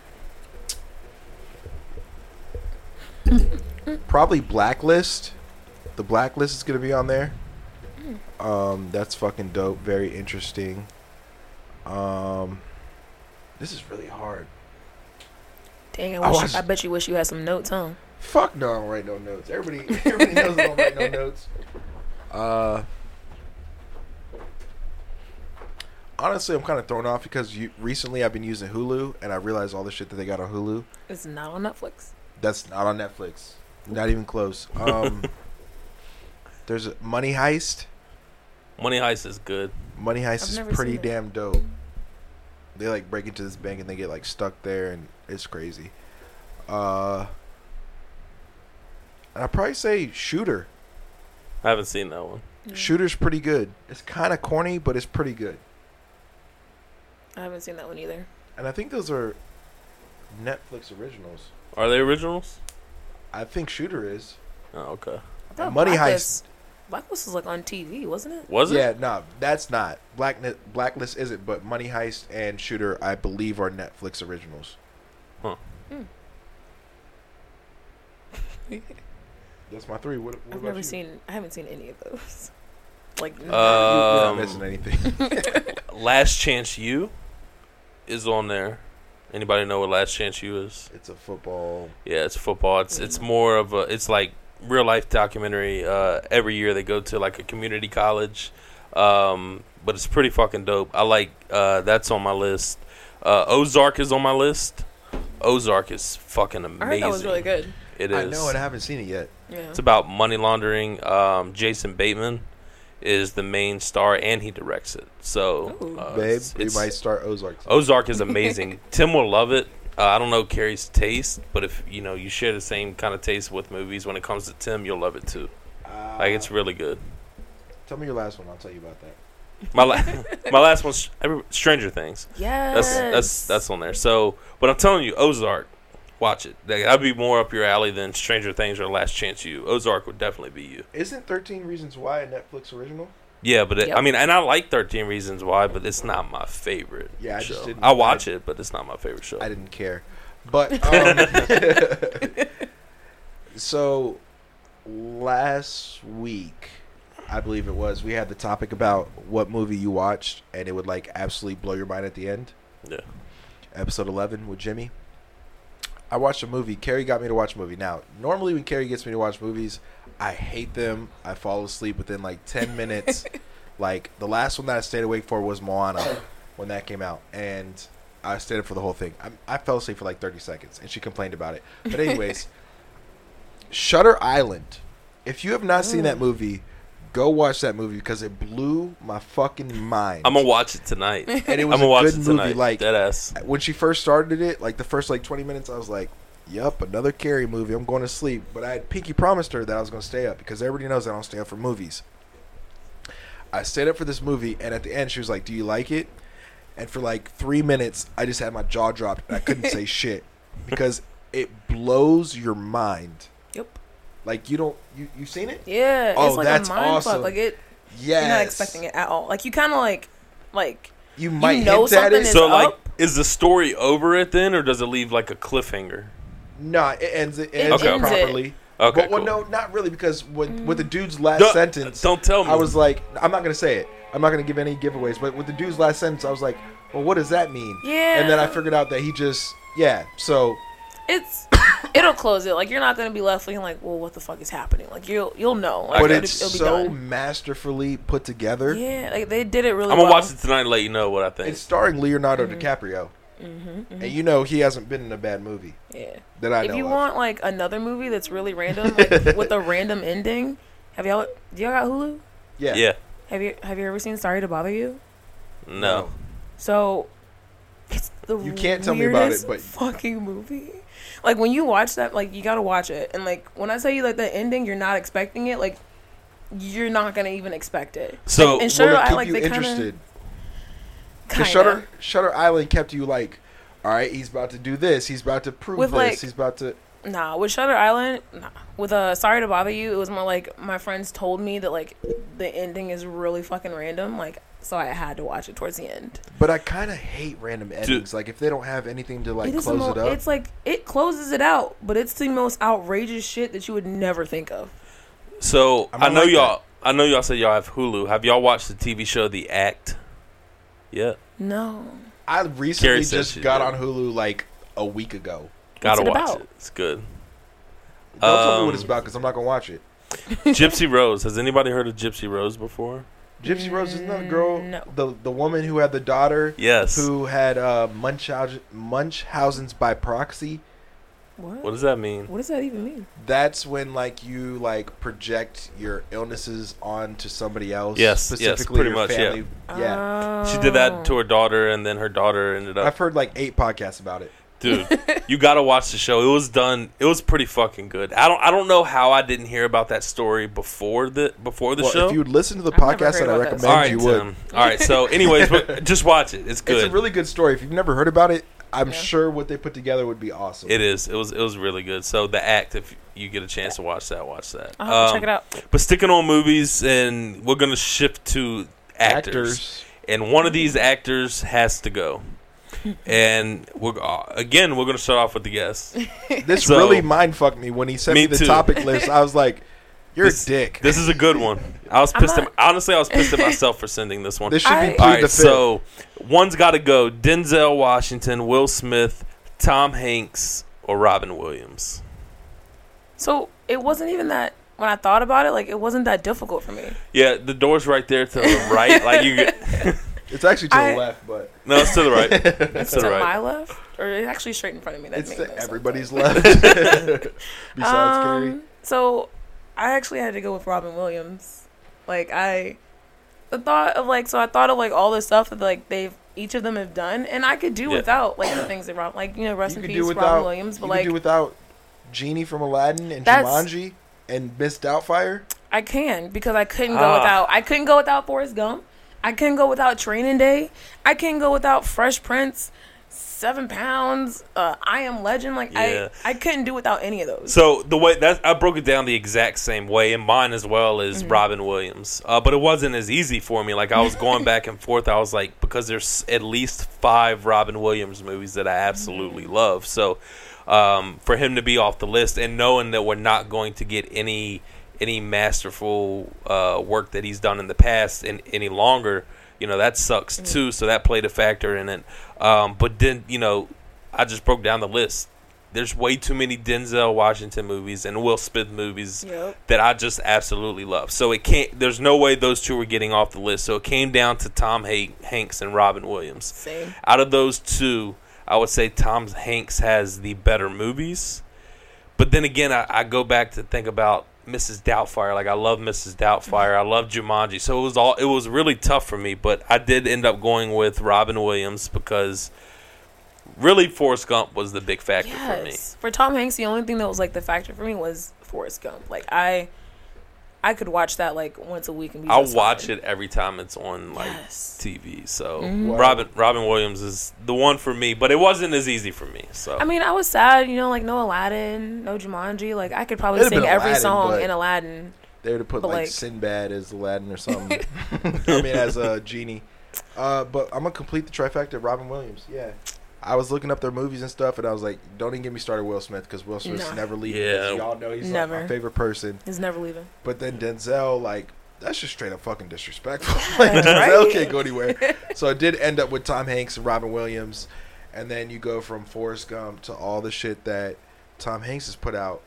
probably Blacklist. The Blacklist is gonna be on there. Um, that's fucking dope. Very interesting. Um, this is really hard. Dang, I I wish. was- I bet you wish you had some notes, huh? Fuck no, I don't write no notes. Everybody, everybody knows I don't write no notes. Uh, honestly, I'm kind of thrown off because you, recently I've been using Hulu, and I realized all the shit that they got on Hulu. It's not on Netflix. That's not on Netflix. Not even close. Um, there's a Money Heist. Money Heist is good. Money Heist I've is never pretty seen it. damn dope. They like break into this bank and they get like stuck there, and it's crazy. Uh, and I'd probably say Shooter. I haven't seen that one. Shooter's pretty good. It's kind of corny, but it's pretty good. I haven't seen that one either. And I think those are Netflix originals. Are they originals? I think Shooter is. Oh, okay. I thought Money Blacklist- Blacklist was like on T V, wasn't it? Was it? Yeah, no, that's not. Blackne- Blacklist isn't, but Money Heist and Shooter, I believe, are Netflix originals. Huh. Hmm. That's my three. What, what I've about never you? seen. I haven't seen any of those. Like, You're not Um, missing anything. Last Chance U is on there. Anybody know what Last Chance U is? It's a football. Yeah, it's football. It's it's more of a. It's like real life documentary. Uh, every year they go to like a community college, um, but it's pretty fucking dope. I like. Uh, that's on my list. Uh, Ozark is on my list. Ozark is fucking amazing. I heard that was really good. It is. I know, and I haven't seen it yet. Yeah. It's about money laundering. Um, Jason Bateman is the main star, and he directs it. So, Ooh. uh, Babe, it's, we it's- might start Ozark. too. Ozark is amazing. Tim will love it. Uh, I don't know Carrie's taste, but if you know you share the same kind of taste with movies, when it comes to Tim, you'll love it too. Uh, Like it's really good. Tell me your last one. I'll tell you about that. My la- my last one's every- Stranger Things. Yes. That's that's that's on there. So, but I'm telling you, Ozark, watch it. Like, that'd be more up your alley than Stranger Things or Last Chance U. Ozark would definitely be you. Isn't thirteen Reasons Why a Netflix original? Yeah, but it, Yep. I mean, and I like thirteen Reasons Why, but it's not my favorite. Yeah, I show. just didn't- I watch I- it, but it's not my favorite show. I didn't care. But, um, so, last week, I believe it was, we had the topic about what movie you watched, and it would, like, absolutely blow your mind at the end. Yeah. Episode eleven with Jimmy. I watched a movie. Carrie got me to watch a movie. Now, normally when Carrie gets me to watch movies, I hate them. I fall asleep within, like, ten minutes. Like, the last one that I stayed awake for was Moana when that came out. And I stayed up for the whole thing. I, I fell asleep for, like, thirty seconds. And she complained about it. But anyways, Shutter Island. If you have not seen that movie, go watch that movie because it blew my fucking mind. I'm gonna watch it tonight. And it was I'm gonna a watch good it movie. tonight. Like, Dead ass. when she first started it, like the first like twenty minutes, I was like, "Yup, another Carrie movie. I'm going to sleep." But I had Pinky promised her that I was going to stay up because everybody knows I don't stay up for movies. I stayed up for this movie, and at the end, she was like, "Do you like it?" And for like three minutes, I just had my jaw dropped, and I couldn't say shit because it blows your mind. Yep. Like you don't you you seen it? Yeah. Oh, it's like that's a mind awesome. fuck. Like it. Yes. You're not expecting it at all. Like you kind of like, like You might know hint at something it. is- So, like, up. is the story over it then, or does it leave like a cliffhanger? No, it ends it, It ends ends it it. properly. Okay, but well, cool. no, not really because when with the dude's last Don't- sentence, don't tell me. I was like, I'm not gonna say it. I'm not gonna give any giveaways. But with the dude's last sentence, I was like, well, what does that mean? Yeah. And then I figured out that he just yeah. So it's it'll close it. Like you're not gonna be left feeling like, well, what the fuck is happening? Like you'll you'll know. Like, but it'll, it's it'll be so done. masterfully put together. Yeah, like they did it really. I'm gonna well. watch it tonight and let you know what I think. It's starring Leonardo Mm-hmm. DiCaprio, and you know he hasn't been in a bad movie Yeah. that I If know you of. want like another movie that's really random, like with a random ending, have y'all do y'all got Hulu? yeah, yeah. Have you have you ever seen Sorry to Bother You? No. So it's the You can't tell me about it, weirdest but- fucking movie. Like when you watch that, like you gotta watch it, and like when I tell you like the ending, you're not expecting it. Like you're not gonna even expect it. So, and Will Shutter it keep Island, you they interested? Kinda, The Shutter Shutter Island kept you like, all right, he's about to do this. He's about to prove With, this. like- he's about to. Nah, with Shutter Island, nah. With uh, Sorry to Bother You, it was more like my friends told me that like the ending is really fucking random. Like so, I had to watch it towards the end. But I kind of hate random endings. Like if they don't have anything to like It is the close mo- it up. It's like it closes it out, but it's the most outrageous shit that you would never think of. So I I might know like y'all. I know y'all said y'all have Hulu. Have y'all watched the T V show The Act? Yeah, No. I recently Carrie said just she got did. on Hulu like a week ago. gotta it watch about? it. It's good. Don't tell me Um, what it's about because I'm not gonna watch it. Gypsy Rose. Has anybody heard of Gypsy Rose before? Gypsy Rose is not a girl. No. The the woman who had the daughter. Yes. Who had uh, Munchausen, Munchausen's by proxy. What? What does that mean? What does that even mean? That's when like you like project your illnesses onto somebody else. Yes, yes, specifically pretty your much, yeah. family. Yeah. Oh. She did that to her daughter, and then her daughter ended up. I've heard like eight podcasts about it. Dude, you gotta watch the show. It was done. It was pretty fucking good. I don't. I don't know how I didn't hear about that story before the before the well, show. if you would listen to the I've never podcast heard that I about this. recommend, All right, you would. Tim. All right. So, anyways, but just watch it. It's good. It's a really good story. If you've never heard about it, I'm Yeah. sure what they put together would be awesome. It is. It was. It was really good. So the act, if you get a chance to watch that, watch that. I'll have to Um, check it out. But sticking on movies, and we're gonna shift to actors, Actors. and one of these actors has to go. And we're uh, again, we're gonna start off with the guest. This So- really mind fucked me when he sent me, Me the too. topic list. I was like, "You're This- a dick." This is a good one. I was I'm pissed. not- at, honestly, I was pissed at myself for sending this one. This should I- be All plead right, the fifth. so one's got to go: Denzel Washington, Will Smith, Tom Hanks, or Robin Williams. So it wasn't even that. When I thought about it, like it wasn't that difficult for me. Yeah, the door's right there to the right. Like you, get, It's actually to I- the left, but no, it's to the right. It's to To the right. my left, or it's actually straight in front of me. That it's makes to no sense. everybody's left. Besides Carrie. Um, so I actually had to go with Robin Williams. Like I, the thought of like, so I thought of like all the stuff that like they've each of them have done, and I could do Yeah. without like the things that Rob, like you know, rest You in could peace, do Robin without. Williams. But you like could do without Genie from Aladdin and That's- Jumanji and Miss Doubtfire. I can because I couldn't go Ah. without. I couldn't go without Forrest Gump. I couldn't go without Training Day. I couldn't go without Fresh Prince. Seven Pounds. Uh, I Am Legend. Like Yeah. I, I couldn't do without any of those. So the way that I broke it down the exact same way, and mine as well is Mm-hmm. Robin Williams. Uh, but it wasn't as easy for me. Like I was going back and forth. I was like, because there's at least five Robin Williams movies that I absolutely Mm-hmm. love. So um, for him to be off the list, and knowing that we're not going to get any any masterful uh, work that he's done in the past in, any longer, you know, that sucks Mm-hmm. too. So that played a factor in it. Um, but then, you know, I just broke down the list. There's way too many Denzel Washington movies and Will Smith movies Yep. that I just absolutely love. So it can't. There's no way those two were getting off the list. So it came down to Tom Hank, Hanks and Robin Williams. Same. Out of those two, I would say Tom Hanks has the better movies. But then again, I, I go back to think about Missus Doubtfire. Like I love Missus Doubtfire. I love Jumanji. So it was all. It was really tough for me. But I did end up going with Robin Williams because really Forrest Gump was the big factor for me. Yes. For Tom Hanks, the only thing that was like the factor for me was Forrest Gump. Like I, I could watch that like once a week and be. I'll just watch fine. it every time it's on like Yes. T V. So Mhm. Robin Robin Williams is the one for me, but it wasn't as easy for me. So I mean, I was sad, you know, like no Aladdin, no Jumanji. Like I could probably It'd have sing been every Aladdin, song but- in Aladdin. They would have put But, like, like- Sinbad as Aladdin or something. I mean, as a genie. Uh, but I'm gonna complete the trifecta. Robin Williams. Yeah. I was looking up their movies and stuff, and I was like, "Don't even get me started, Will Smith, because Will Smith's No. never leaving. Yeah. Y'all know he's Never. like my favorite person." He's never leaving. But then Denzel, like, that's just straight up fucking disrespectful. Like, That's Denzel right. can't go anywhere. So it did end up with Tom Hanks and Robin Williams, and then you go from Forrest Gump to all the shit that Tom Hanks has put out.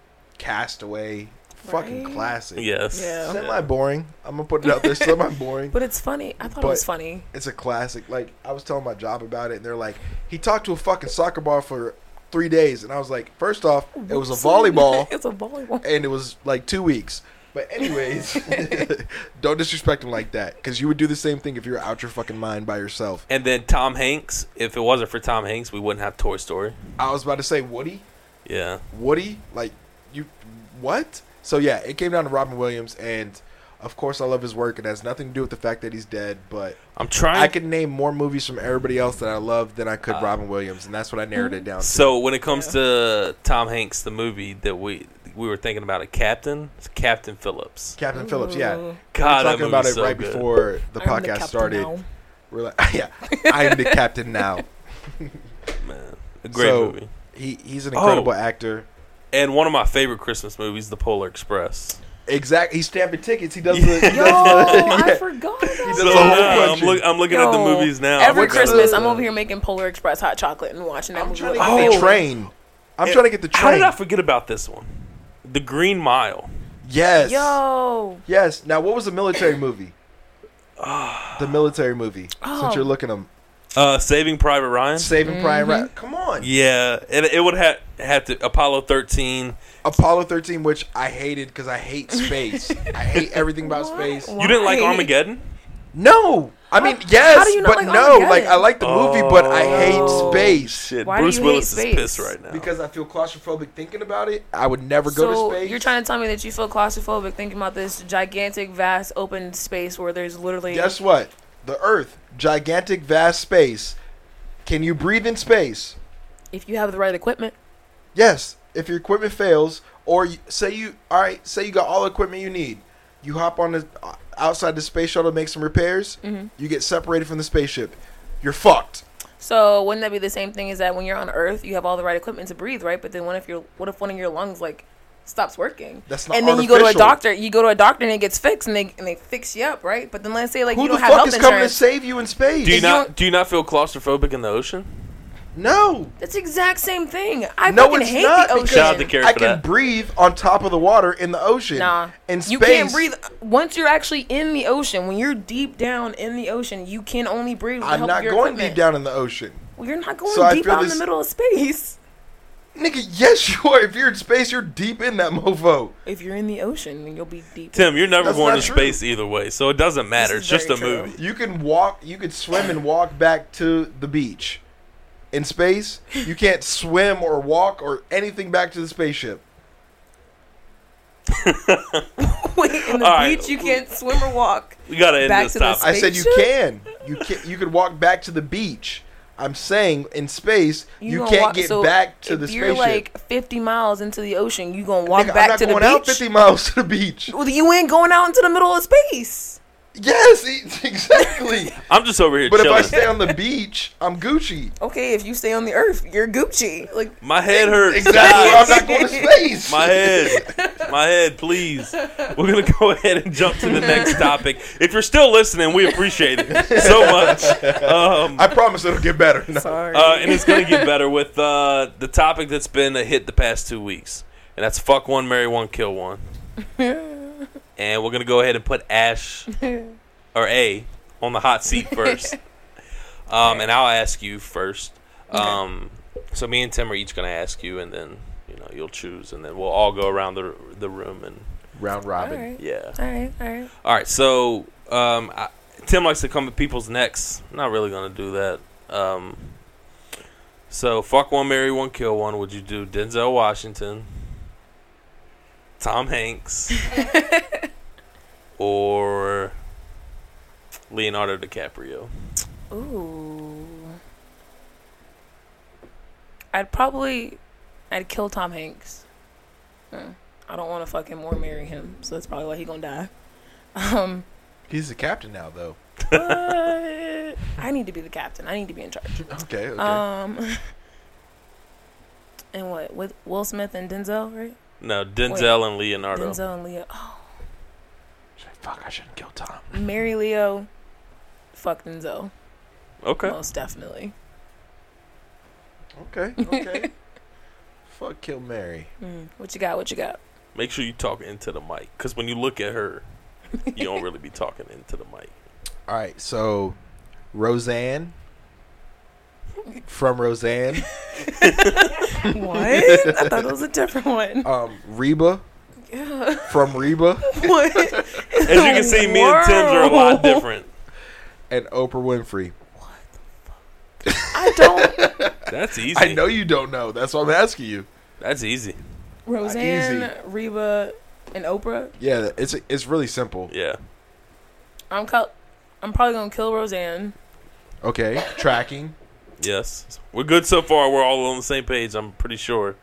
Castaway, fucking Right? classic. yes, Yeah. Semi boring. I'm gonna put it out there. Semi boring. But it's funny. I thought But- it was funny. It's a classic. Like, I was telling my job about it, and they're like, he talked to a fucking soccer ball for three days, and I was like, first off, it was a volleyball, It's a volleyball. and it was like two weeks. But anyways, don't disrespect him like that, because you would do the same thing if you were out your fucking mind by yourself. And then Tom Hanks. If it wasn't for Tom Hanks, we wouldn't have Toy Story. I was about to say Woody, Yeah, Woody, like you, what? So yeah, it came down to Robin Williams, and of course I love his work. It has nothing to do with the fact that he's dead, but I'm trying. I could name more movies from everybody else that I love than I could Uh, Robin Williams, and that's what I narrowed it down to. So when it comes to Tom Hanks, the movie that we we were thinking about, a Captain, it's Captain Phillips. Captain Phillips, yeah. Ooh. God, we that were talking about it movie's so right good. before the I'm the podcast captain started. now. We're like, yeah, I am the captain now. Man, a great So, movie. He he's an incredible Oh. actor. And one of my favorite Christmas movies, The Polar Express. Exactly, he's stamping tickets. He does the. He Yo, does the I yeah. forgot about does So the that. whole now I'm, punching. look, I'm looking at the Yo, movies now. Every I'm looking at Christmas, the- I'm over here making Polar Express hot chocolate and watching that I'm movie. trying with to my get the family. train. I'm It- trying to get the How train. did I forget about this one? The Green Mile. Yes. Yo, Yes. Now, what was the military movie? the military movie. Since Oh. you're looking them, Uh, Saving Private Ryan. Saving Mm-hmm. Private Ryan. Come on. Yeah, and it would have had to Apollo thirteen. Apollo thirteen, which I hated because I hate space. I hate everything about space. Why? You didn't like Why? Armageddon? No. I mean, How- yes, how do you not but like no. Armageddon? Like, I like the movie, but I hate Oh, space. Shit, Why do Bruce you hate Willis is space? pissed right now. Because I feel claustrophobic thinking about it. I would never so go to space. you're trying to tell me that you feel claustrophobic thinking about this gigantic, vast, open space where there's literally Guess what? The Earth, gigantic, vast space. Can you breathe in space? If you have the right equipment. Yes. If your equipment fails, or you, say you, all right, say you got all the equipment you need, you hop on the outside the space shuttle, make some repairs, Mm-hmm. you get separated from the spaceship, you're fucked. So wouldn't that be the same thing as that when you're on Earth, you have all the right equipment to breathe, right? But then what if your what if one of your lungs like stops working? That's not And then you go to a artificial. doctor, you go to a doctor and it gets fixed, and they and they fix you up, right? But then let's say like Who you the don't have fuck health is coming to insurance. save you in space? Do you you not don't- do you not feel claustrophobic in the ocean? No. That's the exact same thing. I No, fucking it's hate not, the because- ocean. Shout out to Carrie I for can that. breathe on top of the water in the ocean. Nah, In space, you can't breathe once you're actually in the ocean. When you're deep down in the ocean, you can only breathe with the I'm help not of your going equipment. deep down in the ocean. Well, you're not going So I deep feel out in this- the middle of space. Nigga, yes you are. If you're in space, you're deep in that mofo. If you're in the ocean, then you'll be deep. Tim, you're never That's going not to true. space either way, so it doesn't matter. It's is just a very true. movie. You can walk, you could swim and walk back to the beach. In space, you can't swim or walk or anything back to the spaceship. Wait, in the All right. beach, you can't swim or walk. We gotta end Back this to the topic. I said you Spaceship? can. You can. You could walk back to the beach. I'm saying in space, you, gonna can't walk- get so back to if the you're spaceship. like fifty miles into the ocean, you gonna walk Nigga, back I'm not to the going out beach. fifty miles to the beach. Well, you ain't going out into the middle of space. Yes, e- exactly. I'm just over here But if chilling. I stay on the beach, I'm Gucci. Okay, if you stay on the Earth, you're Gucci. Like, My head hurts. Exactly. guys. I'm not going to space. My head. My head, please. We're going to go ahead and jump to the next topic. If you're still listening, we appreciate it so much. Um, I promise it'll get better. No. sorry. uh, and it's going to get better with uh, the topic that's been a hit the past two weeks. And that's fuck one, marry one, kill one. And we're going to go ahead and put Ash, or A, on the hot seat first. Um, and I'll ask you first. Um, so me and Tim are each going to ask you, and then you know you'll choose, and then we'll all go around the the room and Round all robin. right, yeah. all right, all right. All right. So um, I, Tim likes to come at people's necks. I'm not really going to do that. Um, so fuck one, marry one, kill one. Would you do Denzel Washington, Tom Hanks, or Leonardo DiCaprio? Ooh. I'd probably, I'd kill Tom Hanks. Hmm. I don't want to fuck him or marry him, so that's probably why he gonna die. Um, He's the captain now, though. but I need to be the captain. I need to be in charge. Okay. Okay. Um, and what with Will Smith and Denzel, right? No, Denzel and Leonardo. Denzel and Leo. Oh, Fuck! I shouldn't kill Tom. marry Leo. Fuck Denzel. Okay. Most definitely. Okay. Okay. Fuck, kill Mary. Mm, what you got? What you got? Make sure you talk into the mic, because when you look at her, you don't really be talking into the mic. All right. So, Roseanne from Roseanne. What? I thought it was a different one. Um, Reba Yeah. from Reba, What? As you can see, me and Tim's are a lot different. and Oprah Winfrey. I don't. That's easy. I know you don't know. That's why I'm asking you. That's easy. Roseanne, Easy. Reba, and Oprah. Yeah, it's it's really simple. Yeah. I'm cal- I'm probably gonna kill Roseanne. Okay, tracking. Yes. We're good so far. We're all on the same page, I'm pretty sure.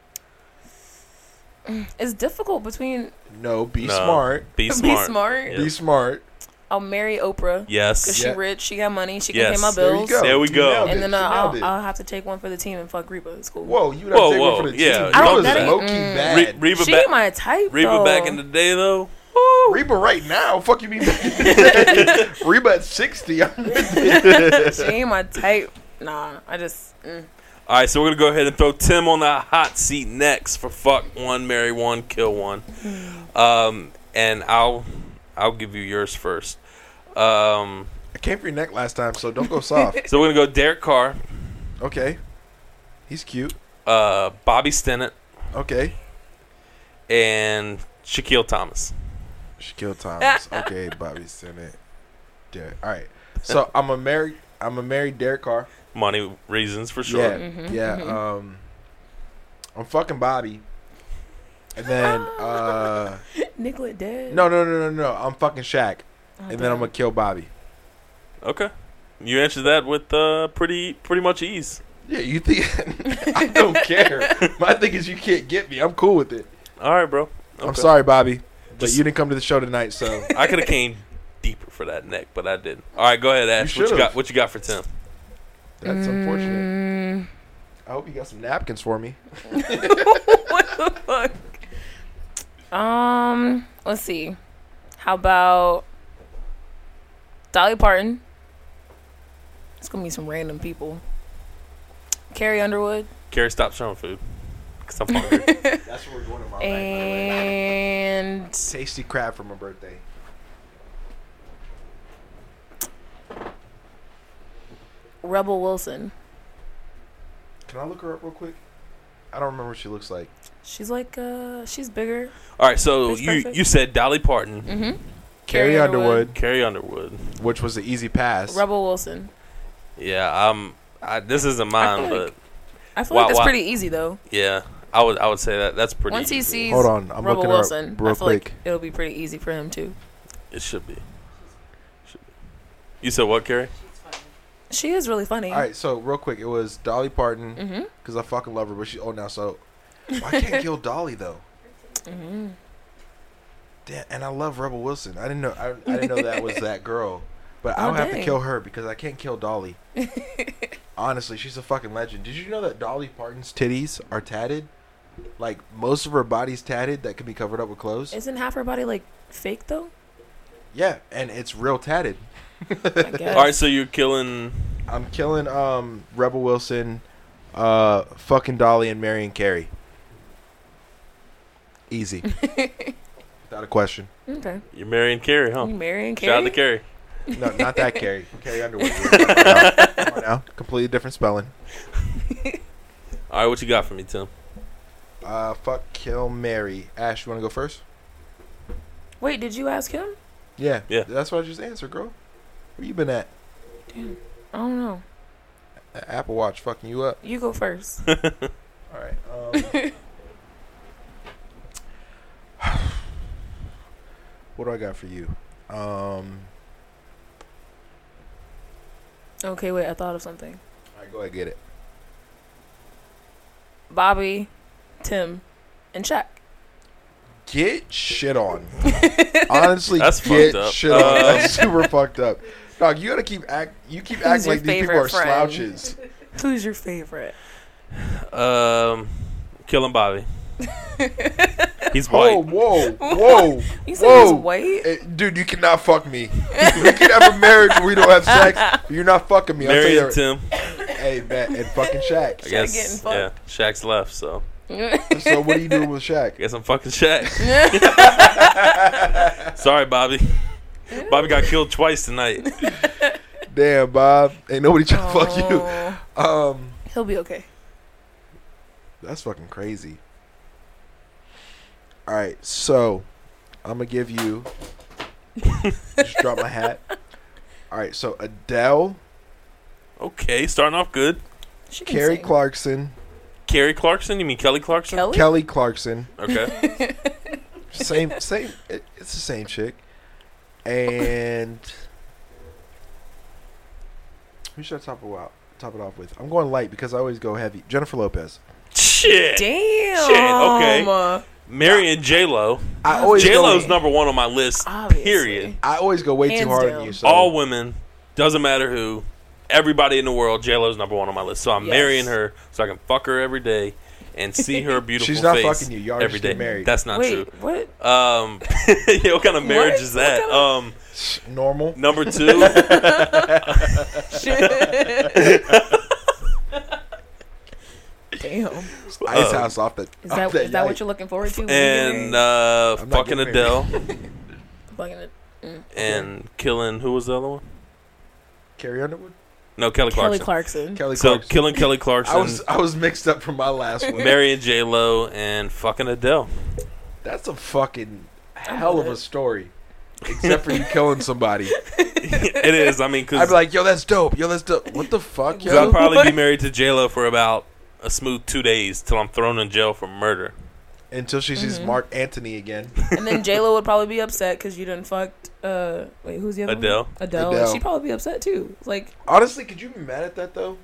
It's difficult between No, be No. smart. Be be smart. smart. Yeah. Be smart. I'll marry Oprah because Yes. she Yeah. rich, she got money, she can Yes. pay my There you bills. go. There we You go. nailed it. And then She uh, nailed I'll, it. I'll have to take one for the team and fuck Reba. It's cool. Whoa, you would have Whoa, to take whoa, one for the yeah. team. I That don't- was that ain't- low key mm. bad. Re- Reba She back. ain't my type. Reba though. back in the day though. Reba right now. Fuck you mean back in the day? Reba at sixty. I'm She ain't my type. Nah, I just. Mm. All right, so we're gonna go ahead and throw Tim on the hot seat next for fuck one, marry one, kill one. Um, and I'll I'll give you yours first. Um, I came for your neck last time, so don't go soft. so we're gonna go Derek Carr, Okay. He's cute. uh, Bobby Stennett, Okay. and Shaquille Thomas. Shaquille Thomas. Okay, Bobby Sennett. Derek. All right. So I'm a married. I'm a married Derek Carr. Money reasons for sure. Yeah. Mhm, Yeah. mhm. Um. I'm fucking Bobby. And then uh Nicolette dead. no no no no no I'm fucking Shaq. Oh, And then I'm damn. gonna kill Bobby. Okay. You answered that with uh, pretty pretty much ease. Yeah, you think I don't care. My thing is you can't get me. I'm cool with it. All right, bro. Okay. I'm sorry, Bobby, but Just- you didn't come to the show tonight, so I could have came deeper for that neck, but I didn't. All right, go ahead, Ash. You what you should've. got? What you got for Tim? that's unfortunate. Mm, I hope you got some napkins for me. what the fuck? Um, let's see. How about Dolly Parton? It's gonna be some random people. Carrie Underwood Carrie, stop showing food. Cause I'm hungry. That's where we're going tomorrow night. and Tasty crab for my birthday. Rebel Wilson. Can I look her up real quick? I don't remember what she looks like. She's like uh, she's bigger. All right, so Pitch you Perfect. you said Dolly Parton, Mm-hmm. Carrie Underwood, Carrie Underwood. which was the easy pass. Rebel Wilson. Yeah, um, I, this isn't mine, I feel like- but I feel Wow, like that's wow. pretty easy though. yeah, I would I would say that that's pretty. Once he easy. sees Hold on, I'm Rebel looking her up Wilson, real I feel quick. like it'll be pretty easy for him too. It should be. Should be. You said what, Carrie? She is really funny. All right, so real quick, it was Dolly Parton Mm-hmm. because I fucking love her, but she's old now, so I can't kill Dolly though. Mm-hmm. Damn, and I love Rebel Wilson. I didn't know. I, I didn't know that was that girl, but I Oh, would have to dang. kill her because I can't kill Dolly. Honestly, she's a fucking legend. Did you know that Dolly Parton's titties are tatted? Like most of her body's tatted that can be covered up with clothes. Isn't half her body like fake though? Yeah, and it's real tatted. I guess. All right, so you're killing. I'm killing um Rebel Wilson, uh, fucking Dolly and Marion Carey. Easy, without a question. Okay. You're marrying Carrie, huh? You marrying Shout out to Carrie? Carrie. No, not that Carey. Carey Underwood. Come on now, completely different spelling. All right, what you got for me, Tim? Uh, fuck, kill, marry. Ash, you want to go first? Wait, did you ask him? Yeah, Yeah. That's what I just answered, girl. Where you been at? Damn. I don't know. A- Apple Watch fucking you up. You go first. All right. Um, what do I got for you? Um, Okay, wait, I thought of something. all right, go ahead, get it. Bobby, Tim, and Shaq. Get shit on. Honestly, That's get fucked up. shit on. Uh, That's super fucked up. Dog, you gotta keep act. You keep Who's acting your like these people are favorite friend? slouches. Who's your favorite? Um, killing Bobby. He's Whoa, white. whoa, whoa, You said whoa, he's white? Eh, dude, you cannot fuck me. We can have a marriage where we don't have sex. But you're not fucking me. I'll tell Mary you and that. Tim. Hey, bet and fucking Shaq. I getting guess. fucked. Yeah, Shaq's left, so So what are you doing with Shaq? I guess I'm fucking Shaq. Sorry, Bobby. Bobby got killed twice tonight. Damn, Bob. Ain't nobody trying to fuck you. Oh, Um, he'll be okay. that's fucking crazy. All right, so I'm gonna give you. Just drop my hat. All right, so Adele, Okay, starting off good. She can Carrie sing. Clarkson, Carrie Clarkson? You mean Kelly Clarkson? Kelly? Kelly Clarkson. Okay. Same, same. It, it's the same chick. And who should I top it out? Top it off with? I'm going light because I always go heavy. Jennifer Lopez. Shit. Damn. Shit, okay. Mary and J Lo. I always J go. Lo's number one on my list. Obviously. Period. I always go way Hands too hard down. on you. So All women, doesn't matter who, everybody in the world, J Lo's number one on my list. So I'm Yes. marrying her so I can fuck her every day and see her beautiful She's not face fucking you. Y'all are every just day. getting married. That's not Wait, true. what? Um, yeah, what kind of marriage What? is that? What Um, normal. number two. Damn. Ice Uh, House off the. Is off that, that is that what yike. you're looking forward to? when and you uh, I'm not fucking getting Adele Fucking it. Mm. and killing who was the other one? Carrie Underwood. No, Kelly Kelly Clarkson. Clarkson. Kelly So Clarkson. killing Kelly Clarkson, I was I was mixed up from my last one. marrying J Lo, and fucking Adele. That's a fucking I'm hell with of a it. story. Except for you killing somebody. It is. I mean, I'd because be like, yo, that's dope. Yo, that's dope. What the fuck, I'll yo? probably be What? married to J Lo for about a smooth two days till I'm thrown in jail for murder. Until she sees Mhm. Mark Anthony again. And then J Lo would probably be upset because you done fucked Uh, wait, who's the other Adele. one? Adele. Adele. She'd probably be upset too. Like Honestly, could you be mad at that though?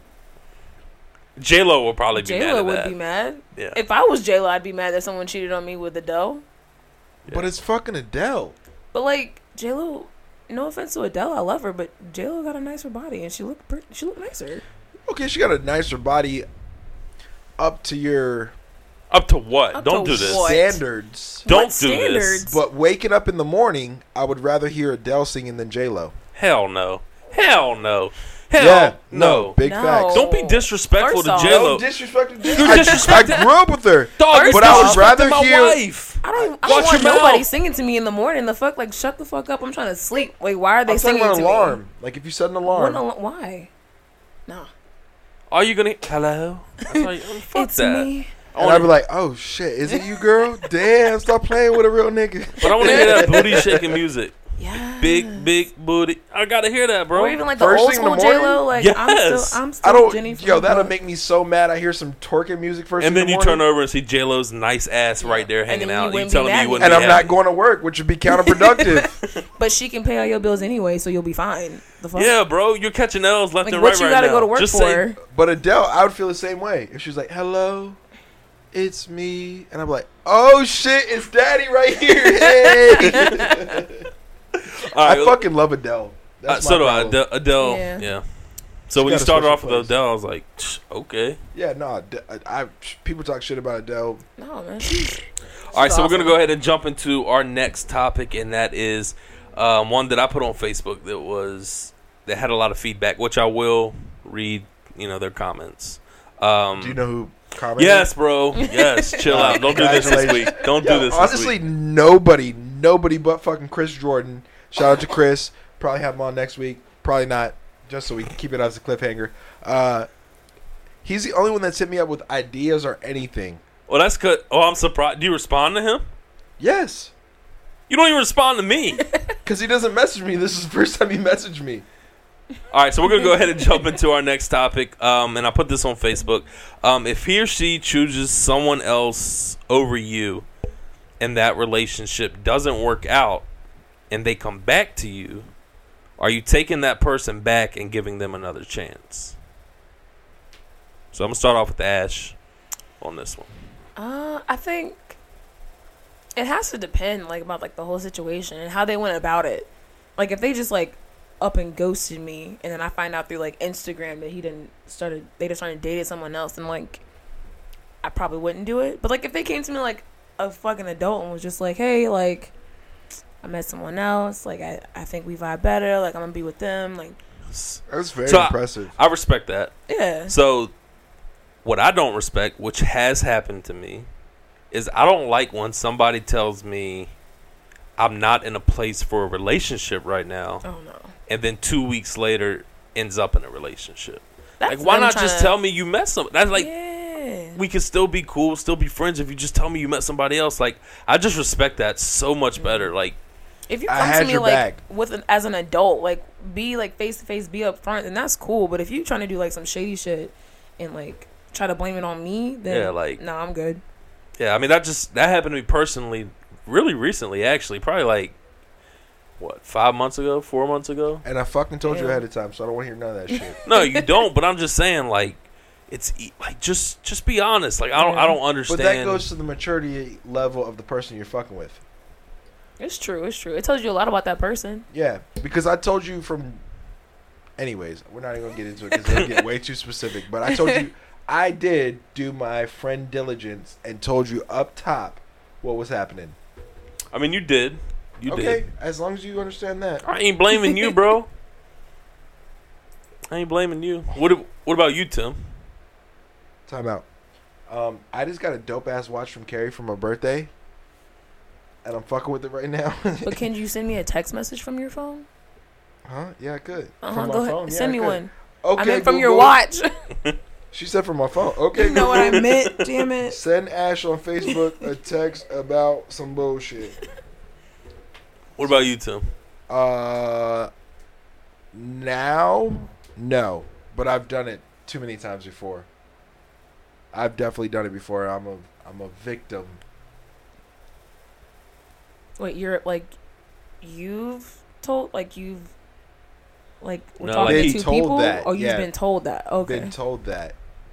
J Lo will probably be J mad Lo at would that. be mad. Yeah. If I was J Lo, I'd be mad that someone cheated on me with Adele. Yeah. But it's fucking Adele. But like J Lo, no offense to Adele, I love her, but J Lo got a nicer body and she looked pretty, she looked nicer. Okay, she got a nicer body up to your Up to what? Up Don't to do this. what? standards. Don't What do this. standards? But waking up in the morning, I would rather hear Adele singing than J-Lo. Hell no. Hell no. Hell yeah, no. Big No. facts. Don't be disrespectful First to off- J No Lo. disrespect to You're I, disrespecting- I grew up with her. Dog, First you But I would disrespecting rather my hear- wife. I don't, I Watch don't want your nobody mouth. singing to me in the morning. The fuck, like, shut the fuck up. I'm trying to sleep. Wait, why are they I'm talking singing about to an alarm. me? Like if you set an What alarm. al- why? Nah. Are you gonna? Hello. That's how you, oh, fuck It's that. me. I And wanna- I'd be like, oh shit, is it you, girl? Damn, stop playing with a real nigga. But I want to hear that booty shaking music. Yeah. Big, big booty. I gotta hear that, bro. Or even like the First old thing in the school J morning? Lo. Like I'm Yes. still, I'm still I don't. Jenny from Yo, the that'll block. make me so mad. I hear some twerking music first and thing then in you the turn morning, over and see J Lo's nice ass right there hanging then you out. You wouldn't be telling me mad you at wouldn't and be I'm happy. not going to work, which would be counterproductive. But she can pay all your bills anyway, so you'll be fine. The fuck? Yeah, bro, you're catching L's left Like and what right you right gotta now. go to work Just for? say, But Adele, I would feel the same way if she was like, "Hello, it's me," and I'm like, "Oh shit, it's Daddy right here!" Hey. all right, I fucking love Adele. uh, That's so my do I. problem. Adele, Adele yeah. Yeah. So She when you got a started special off with place. Adele, I was like, "Tch, okay. Yeah, no, I, I people talk shit about Adele. No man. She's, All right, so we're gonna awesome. go ahead and jump into our next topic, and that is um, one that I put on Facebook that was that had a lot of feedback, which I will read. You know their comments. Um, Do you know who commented? Yes, bro. Yes, chill out. Don't do this this week. Don't Yo, do this. honestly, this week. nobody, nobody but fucking Chris Jordan. Shout out to Chris. Probably have him on next week. Probably not, just so we can keep it as a cliffhanger. Uh, he's the only one that's hit me up with ideas or anything. Well, that's good. Oh, I'm surprised. Do you respond to him? Yes, You don't even respond to me. because he doesn't message me. This is the first time he messaged me. All right, so we're gonna go ahead and jump into our next topic. Um, and I put this on Facebook. Um, if he or she chooses someone else over you, and that relationship doesn't work out, and they come back to you, are you taking that person back and giving them another chance? So I'm gonna start off with Ash on this one. Uh, I think it has to depend, like about like the whole situation and how they went about it. Like if they just like up and ghosted me, and then I find out through like Instagram that he didn't started, they just started dating someone else, and like I probably wouldn't do it. But like if they came to me like a fucking adult and was just like, hey, like I met someone else, like I, I think we vibe better, like I'm gonna be with them, like That's very So I- impressive. I respect that. yeah. So, what I don't respect, which has happened to me, is I don't like when somebody tells me I'm not in a place for a relationship right now, Oh no. and then two weeks later ends up in a relationship. That's like, why them not trying just to- tell me you met some? That's like yeah. we could still be cool, still be friends if you just tell me you met somebody else. Like, I just respect that so much better. Like, If you I come had to me your like back. with an, as an adult, like be like face to face, be up front, and that's cool. But if you trying to do like some shady shit and like try to blame it on me, then Yeah, like- no, I'm good. yeah, I mean that just that happened to me personally, really recently, actually, probably like what five months ago, four months ago. And I fucking told you Yeah. ahead of time, so I don't want to hear none of that shit. No, you don't. But I'm just saying, like, it's e- like just just be honest. Like, I don't I don't But understand. that goes to the maturity level of the person you're fucking with. It's true. It's true. It tells you a lot about that person. Yeah, because I told you from. Anyways, we're not even gonna get into it because it'll get way too specific. But I told you I did do my friend diligence and told you up top what was happening. I mean, you did. You okay, did. as long as you understand that. I ain't blaming you, bro. I ain't blaming you. What ab- What about you, Tim? Time out. Um, I just got a dope ass watch from Carrie for my birthday, and I'm fucking with it right now. But can you send me a text message from your phone? Huh? Yeah, I could. Uh From huh. my Go ahead. phone? Yeah, Send I me could. one. Okay, I meant from your Google. watch. She said from my phone. Okay, You know what I Google. meant? Damn it. Send Ash on Facebook a text about some bullshit. What about you, Tim? Uh, now, no, but I've done it too many times before. I've definitely done it before. I'm a, I'm a victim. Wait, you're like, you've told? Like you've, like we're No, talking like to he two told people, that, or you've yeah. been told that? Okay. Been told that,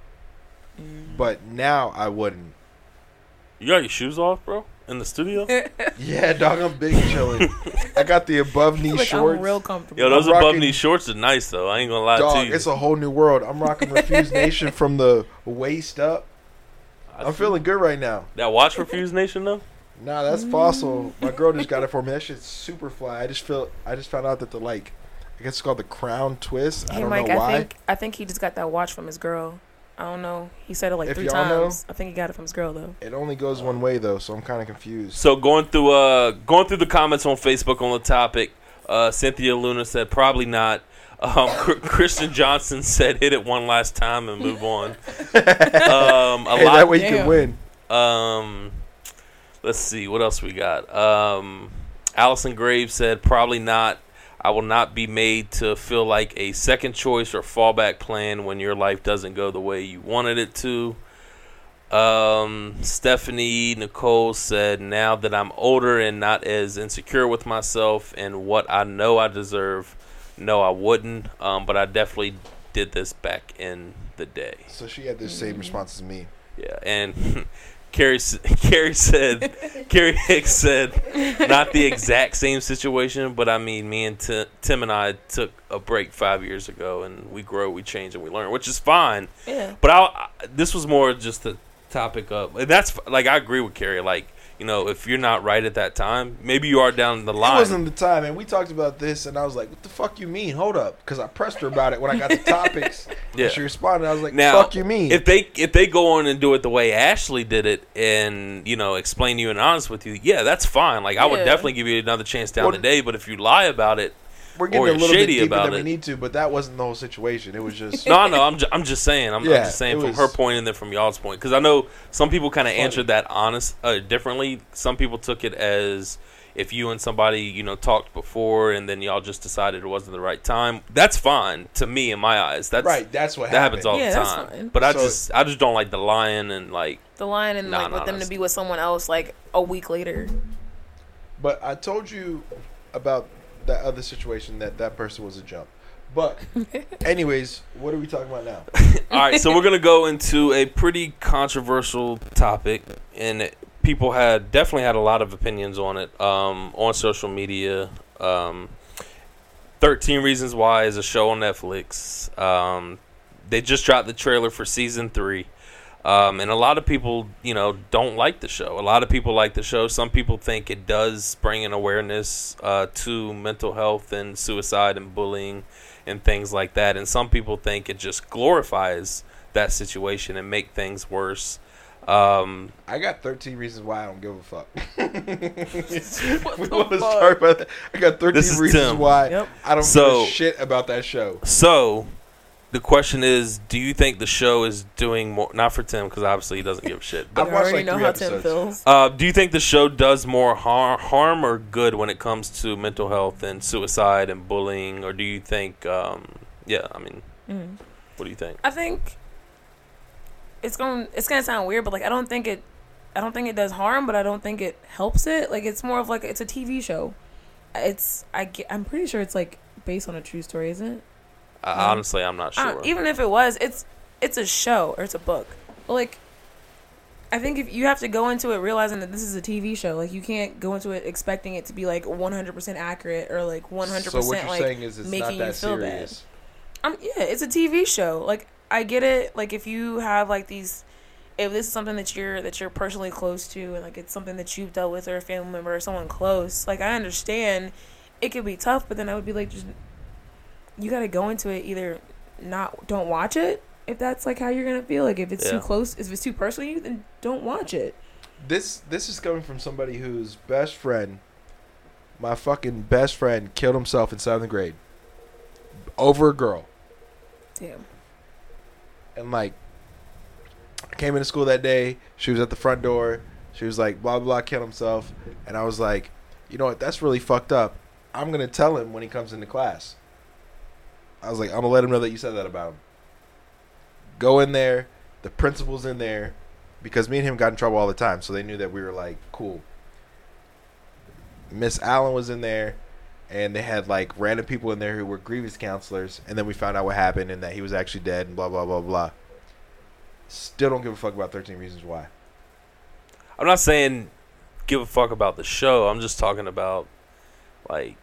Mm. but now I wouldn't. You got your shoes off, bro, in the studio? Yeah, dog, I'm big chilling. I got the above knee like shorts. I'm real comfortable. Yo, those I'm above rocking- knee shorts are nice though. I ain't gonna lie to Dog, you. it's a whole new world. I'm rocking Refuse Nation from the waist up. I I'm see. feeling good right now. that watch for Fuse Nation though. Nah, that's Fossil. My girl just got it for me. That shit's super fly. I just feel. I just found out that the like, I guess it's called the crown twist. I Hey don't Mike, know I why. think I think he just got that watch from his girl. I don't know. He said it like If three y'all know- times. I think he got it from his girl though. It only goes one way though, so I'm kind of confused. So going through uh going through the comments on Facebook on the topic, uh, Cynthia Luna said probably not. Um, Christian Johnson said hit it one last time and move on. Um, a Hey, lot. that way you Damn. can win. Um, let's see what else we got. Um, Allison Graves said probably not. I will not be made to feel like a second choice or fallback plan when your life doesn't go the way you wanted it to. Um, Stephanie Nicole said, now that I'm older and not as insecure with myself and what I know I deserve, no, I wouldn't. Um, but I definitely did this back in the day. So she had the same response as me. Yeah, and Carrie, s- Carrie said, Carrie Hicks said, not the exact same situation, but I mean, me and Ti- Tim and I took a break five years ago, and we grow, we change, and we learn, which is fine. Yeah. But I, I this was more just the topic of and that's like I agree with Carrie. Like, you know, if you're not right at that time, maybe you are down the line. It wasn't the time, and we talked about this, and I was like, "What the fuck you mean? Hold up," because I pressed her about it when I got the topics. Yeah. And she responded. I was like, Now, "Fuck you mean?" If they if they go on and do it the way Ashley did it, and you know, explain to you and honest with you, yeah, that's fine. Like, I would Yeah. definitely give you another chance down Well, the day. But if you lie about it, We're getting or a you're little bit shady deeper about than we it. need to, but that wasn't the whole situation. It was just no, no, I'm ju- I'm just saying. I'm, I'm Yeah, just saying it from was- her point and then from y'all's point, because I know some people kind of Funny. answered that honest uh, differently. Some people took it as if you and somebody, you know, talked before and then y'all just decided it wasn't the right time. That's fine to me in my eyes. That's right. That's what that happened. happens all Yeah, the that's time. fine. But I So- just I just don't like the lying and like The line and Nah, like nah, with them that's- to be with someone else like a week later. But I told you about that other situation that that person was a jump. But anyways, what are we talking about now? All right, so we're gonna go into a pretty controversial topic, and it, people had definitely had a lot of opinions on it um, on social media. Um, Thirteen Reasons Why is a show on Netflix. Um, they just dropped the trailer for season three, um, and a lot of people, you know, don't like the show. A lot of people like the show. Some people think it does bring an awareness uh, to mental health and suicide and bullying and things like that. And some people think it just glorifies that situation and make things worse. Um, I got thirteen reasons why I don't give a fuck. What we the want to fuck? start by that. I got thirteen This is reasons Tim. why Yep. I don't So- give a shit about that show. so the question is, do you think the show is doing more? Not for Tim, because obviously he doesn't give a shit. I've You watched, already like, know three how episodes. Tim feels. Uh, do you think the show does more har- harm or good when it comes to mental health and suicide and bullying? Or do you think, um, yeah, I mean, Mm. what do you think? I think it's going it's gonna sound weird, but like I don't think it I don't think it does harm, but I don't think it helps it. Like it's more of like it's a T V show. It's I get, I'm pretty sure it's like based on a true story, isn't it? Uh, Mm. honestly, I'm not Uh, sure. even if it was, it's it's a show or it's a book. But like I think if you have to go into it realizing that this is a T V show, like you can't go into it expecting it to be like one hundred percent accurate or like one hundred So what percent you're like saying is it's making not you that feel bad. serious. Um, yeah, it's a T V show. Like I get it. Like if you have like these, if this is something that you're that you're personally close to, and like it's something that you've dealt with or a family member or someone close, like I understand it could be tough. But then I would be like, just you got to go into it either not don't watch it if that's like how you're gonna feel. Like if it's Yeah. too close, if it's too personal to you, then don't watch it. This this is coming from somebody whose best friend, my fucking best friend, killed himself in seventh grade over a girl. Damn. And like, I came into school that day. She was at the front door. She was like, blah, blah, blah, killed himself. And I was like, you know what? That's really fucked up. I'm going to tell him when he comes into class. I was like, I'm going to let him know that you said that about him. Go in there. The principal's in there. Because me and him got in trouble all the time. So they knew that we were like, cool. Miss Allen was in there. and they had like random people in there who were grievance counselors, and then we found out what happened and that he was actually dead and blah blah blah blah. Still don't give a fuck about thirteen Reasons Why. I'm not saying give a fuck about the show. I'm just talking about like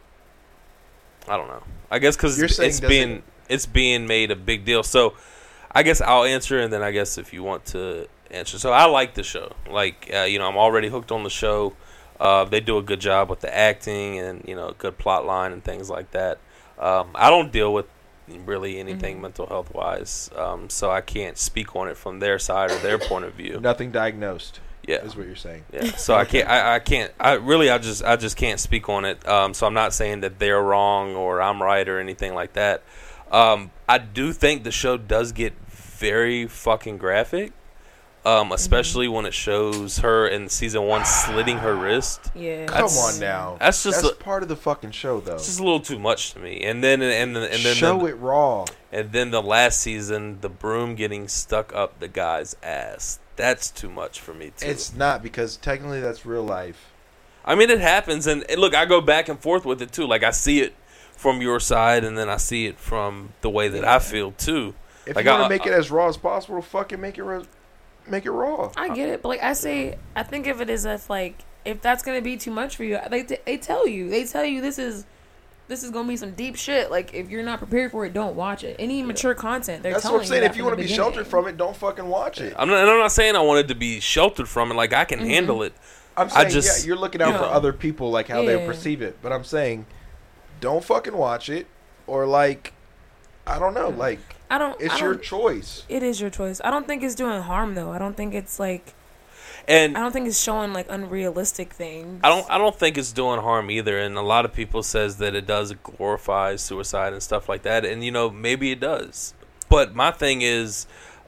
I don't know. I guess because it's being it's being made a big deal. So I guess I'll answer, and then I guess if you want to answer. So I like the show. Like uh, you know, I'm already hooked on the show. Uh, they do a good job with the acting and you know, good plot line and things like that. Um, I don't deal with really anything mm-hmm. mental health wise, um, so I can't speak on it from their side or their point of view. Nothing diagnosed. Yeah, is what you're saying. Yeah, so I can't. I, I can't. I really. I just. I just can't speak on it. Um, so I'm not saying that they're wrong or I'm right or anything like that. Um, I do think the show does get very fucking graphic, um, especially mm-hmm. when it shows her in season one slitting her wrist. Yeah, come on now. That's just that's a, part of the fucking show, though. It's just a little too much to me. And then and and, and then show the, it raw. And then the last season, the broom getting stuck up the guy's ass. That's too much for me, too. It's not, because technically that's real life. I mean, it happens. And, and look, I go back and forth with it, too. Like, I see it from your side, and then I see it from the way that yeah. I feel, too. If like, you want I, to make I, it as raw as possible, fucking make it, ra- make it raw. I get it. But, like I say, I think of it as if, like, if that's going to be too much for you, they, they tell you. They tell you this is... This is gonna be some deep shit. Like, if you're not prepared for it, don't watch it. Any mature content, they're That's telling what I'm saying. you If you want to be sheltered from it, don't fucking watch it. I'm not, I'm not saying I wanted to be sheltered from it. Like, I can mm-hmm. handle it. I'm saying, I just, yeah, you're looking out yeah. for other people, like how yeah. they perceive it. But I'm saying, don't fucking watch it, or like, I don't know, like, I don't. It's I don't, your choice. It is your choice. I don't think it's doing harm though. I don't think it's like. And I don't think it's showing like unrealistic things. I don't I don't think it's doing harm either, and a lot of people says that it does glorify suicide and stuff like that, and you know, maybe it does. But my thing is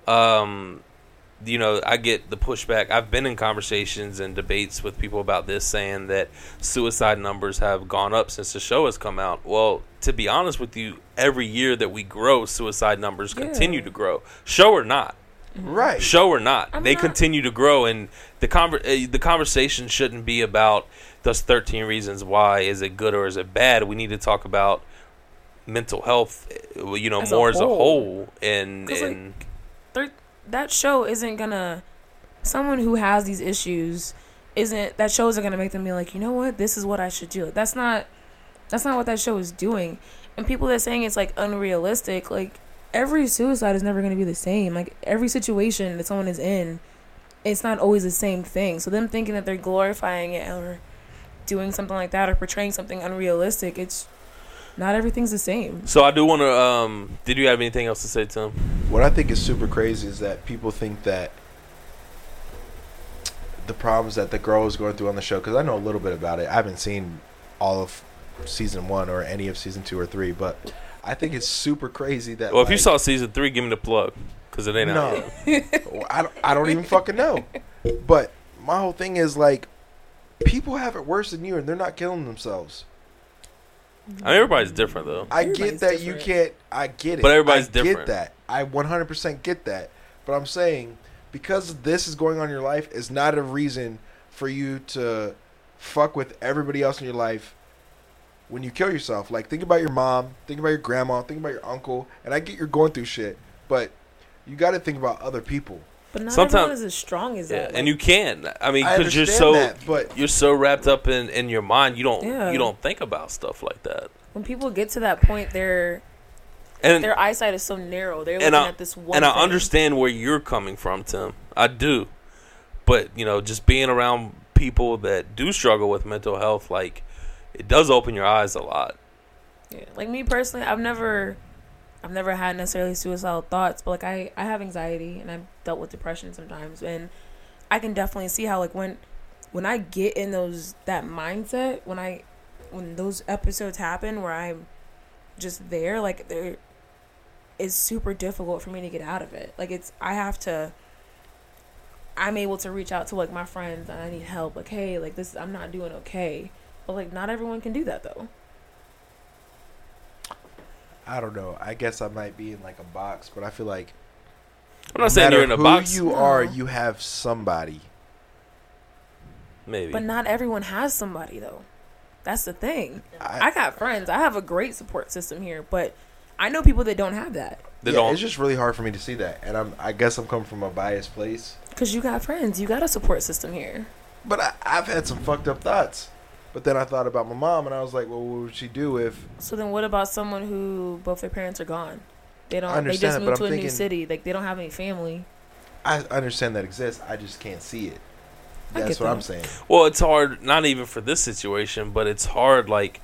um you know, I get the pushback. I've been in conversations and debates with people about this, saying that suicide numbers have gone up since the show has come out. Well, to be honest with you, every year that we grow, suicide numbers yeah. continue to grow, show or not. Right. Show or not, I'm they not. continue to grow, and the conver- uh, the conversation shouldn't be about those thirteen reasons why. Is it good or is it bad? We need to talk about mental health, you know, as more a as a whole. And, and like, thir- that show isn't gonna. Someone who has these issues isn't. That show isn't gonna make them be like, you know what, this is what I should do. Like, that's not. That's not what that show is doing. And people that are saying it's like unrealistic, like. Every suicide is never going to be the same. Like, every situation that someone is in, it's not always the same thing. So them thinking that they're glorifying it or doing something like that or portraying something unrealistic, it's not everything's the same. So I do want to, um, did you have anything else to say, Tim? What I think is super crazy is that people think that the problems that the girl is going through on the show, because I know a little bit about it. I haven't seen all of season one or any of season two or three, but... I think it's super crazy that. Well, if like, you saw season three, give me the plug, because it ain't no, out yet. I don't, I don't even fucking know. But my whole thing is like, people have it worse than you, and they're not killing themselves. I mean, everybody's different though. I everybody's get that different. you can't. I get it. But everybody's I different. Get that. I one hundred percent get that. But I'm saying, because this is going on in your life, is not a reason for you to fuck with everybody else in your life. When you kill yourself, like, think about your mom, think about your grandma, think about your uncle, and I get you're going through shit, but you got to think about other people. But not Sometimes, everyone is as strong as yeah, that. Like, and you can. I mean, I because you're understand so that, but you're so wrapped up in, in your mind, you don't Yeah. you don't think about stuff like that. when people get to that point, their And their eyesight is so narrow. They're looking and I, at this one. and I thing. understand where you're coming from, Tim. I do, but you know, just being around people that do struggle with mental health, like, it does open your eyes a lot. Yeah. Like me personally, I've never, I've never had necessarily suicidal thoughts, but like I, I have anxiety and I've dealt with depression sometimes, and I can definitely see how like when, when I get in those that mindset, when I, when those episodes happen where I'm just there, like there, it's super difficult for me to get out of it. Like it's, I have to. I'm able to reach out to like my friends and I need help. Like, hey, like this, I'm not doing okay, but like not everyone can do that though. I don't know. I guess I might be in like a box, but I feel like I'm not saying you're in a who box. you No. are, you have somebody. Maybe. But not everyone has somebody though. That's the thing. I- I, got friends. I have a great support system here, but I know people that don't have that. They yeah, don't. it's just really hard for me to see that, and I'm I guess I'm coming from a biased place. Because you got friends. You got a support system here. But I, I've had some fucked up thoughts. But then I thought about my mom, and I was like, well, what would she do if... So then what about someone who both their parents are gone? They don't. I They understand just it, moved but to I'm a new thinking- city. Like, they don't have any family. I understand that exists. I just can't see it. I That's get what that. I'm saying. Well, it's hard, not even for this situation, but it's hard, like,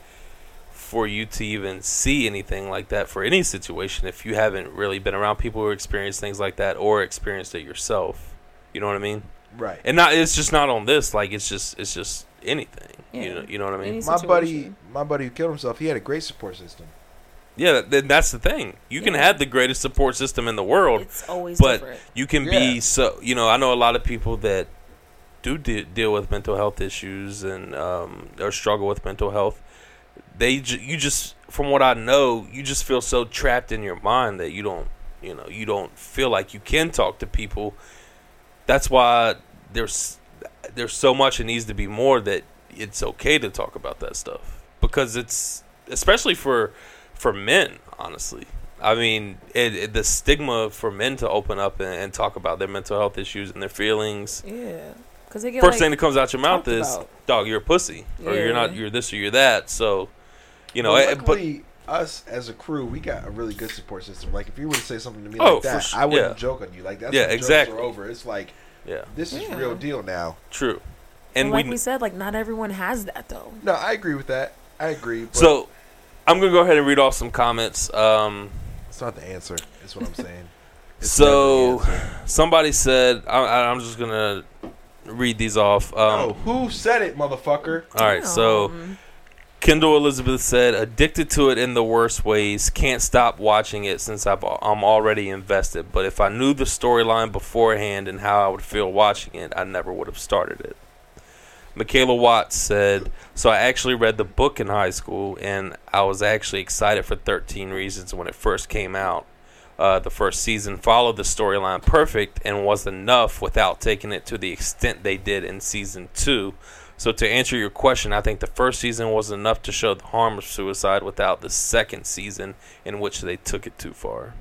for you to even see anything like that for any situation if you haven't really been around people who experience things like that or experienced it yourself. You know what I mean? Right. And not, it's just not on this. Like, it's just, it's just anything. Yeah. You know, you know what I mean? Any My buddy, situation. my buddy who killed himself, he had a great support system. Yeah, th- that's the thing. You can Yeah. have the greatest support system in the world, It's always but different. you can Yeah. be so. You know, I know a lot of people that do de- deal with mental health issues and um, or struggle with mental health. They, j- you just, from what I know, you just feel so trapped in your mind that you don't, you know, you don't feel like you can talk to people. That's why there's there's so much it needs to be more that it's okay to talk about that stuff because it's especially for for men, honestly. I mean, it, it, the stigma for men to open up and, and talk about their mental health issues and their feelings. Yeah. Because they get First like, thing that comes out your mouth talked is, about. "Dog, you're a pussy," or "You're Yeah. not. You're this or you're that." So, you know, Well, eh, but luckily, us as a crew, we got a really good support system. Like, if you were to say something to me Oh, like for that, su- I wouldn't yeah. joke on you. Like, that's Yeah, when exactly. jokes are over. It's like, yeah, this is Yeah. real deal now. true. And And like we, we said, like, not everyone has that, though. No, I agree with that. I agree. But so I'm gonna go ahead and read off some comments. Um, it's not the answer. That's what I'm saying. It's So- never the answer. somebody said, I, I- I'm just gonna read these off. Um, Oh, who said it, motherfucker? All right, so Damn. Kendall Elizabeth said, "Addicted to it in the worst ways. Can't stop watching it since I've, I'm already invested. But if I knew the storyline beforehand and how I would feel watching it, I never would have started it." Michaela Watts said, "So I actually read the book in high school, and I was actually excited for thirteen Reasons when it first came out. Uh, the first season followed the storyline perfect and was enough without taking it to the extent they did in season two. So to answer your question, I think the first season was enough to show the harm of suicide without the second season in which they took it too far."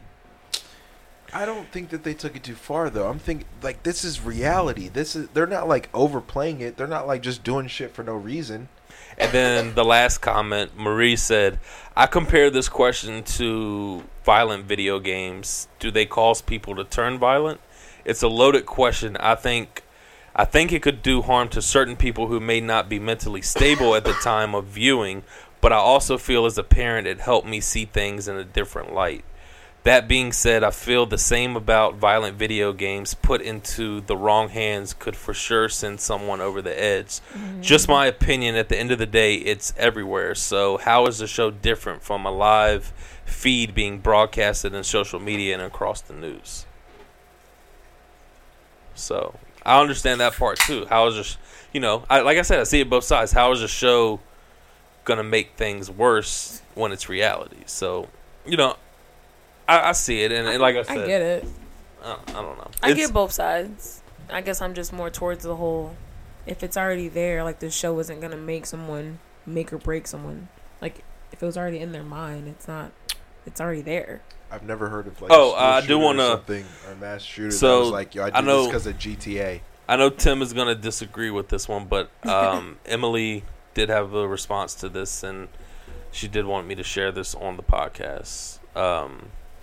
I don't think that they took it too far, though. I'm thinking, like, this is reality. This is they're not like overplaying it. They're not like just doing shit for no reason. And then the last comment, Marie said, "I compare this question to violent video games. Do they cause people to turn violent? It's a loaded question. I think I think it could do harm to certain people who may not be mentally stable at the time of viewing, but I also feel as a parent it helped me see things in a different light. That being said, I feel the same about violent video games. Put into the wrong hands could for sure send someone over the edge. Just my opinion. At the end of the day, it's everywhere. So how is the show different from a live feed being broadcasted in social media and across the news?" So I understand that part too. How is this, you know, I, like I said, I see it both sides. How is a show gonna make things worse when it's reality? So, you know, I, I see it, and, and like I said, I get it. I, I don't know. I It's- get both sides. I guess I'm just more towards the whole, if it's already there, like, the show isn't going to make someone, make or break someone. Like, if it was already in their mind, it's not, it's already there. I've never heard of like Oh, a school uh, I do shooter or wanna- something or a mass shooter. So, that was like, yo, I did I know- this because of G T A. I know Tim is gonna disagree with this one, but um, Emily did have a response to this, and she did want me to share this on the podcast. Um,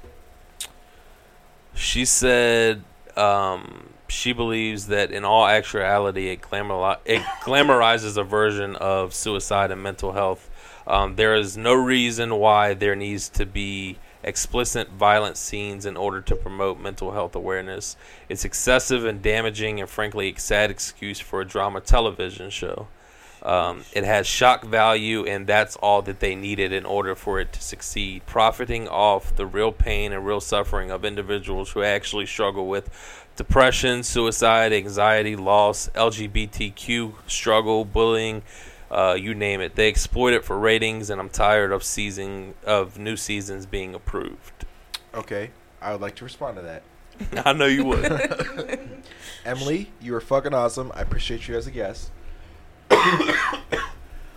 she said um, she believes that in all actuality, it, glamour- it glamorizes a version of suicide and mental health. Um, there is no reason why there needs to be explicit violent scenes in order to promote mental health awareness. It's excessive and damaging and frankly a sad excuse for a drama television show. Um, it has shock value, and that's all that they needed in order for it to succeed, profiting off the real pain and real suffering of individuals who actually struggle with depression, suicide, anxiety, loss, L G B T Q struggle, bullying, uh, you name it. They exploit it for ratings, and I'm tired of season of new seasons being approved. Okay, I would like to respond to that. I know you would. Emily, you are fucking awesome. I appreciate you as a guest.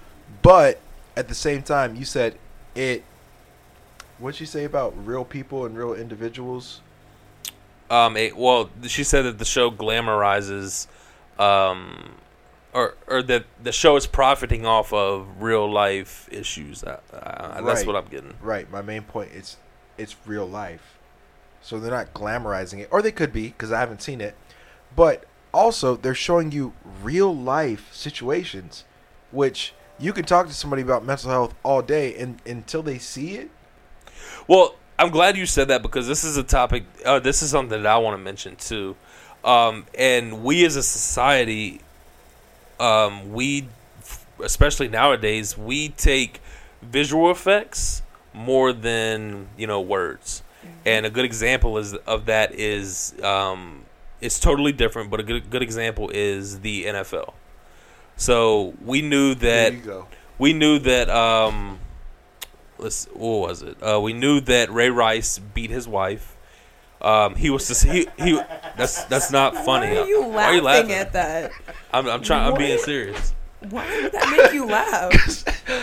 But at the same time, you said it. What'd you say about real people and real individuals? Um, it, well, she said that the show glamorizes, um, or or that the show is profiting off of real life issues. Uh, uh, that's Right. what I'm getting. Right. My main point is it's real life. So they're not glamorizing it. Or they could be, because I haven't seen it. But also, they're showing you real life situations, which you can talk to somebody about mental health all day, and until they see it. Well, I'm glad you said that, because this is a topic, uh, this is something that I want to mention too. Um, and we as a society, um, we, especially nowadays, we take visual effects more than, you know, words. Mm-hmm. And a good example is of that is, um, it's totally different, but a good good example is the N F L. So we knew that, There you go. we knew that, um, let's, what was it? Uh, we knew that Ray Rice beat his wife. Um, he was just, he, he, that's, that's not funny. Why are you Why are you laughing laughing at that? I'm, I'm trying, I'm What? being serious. Why would that make you laugh?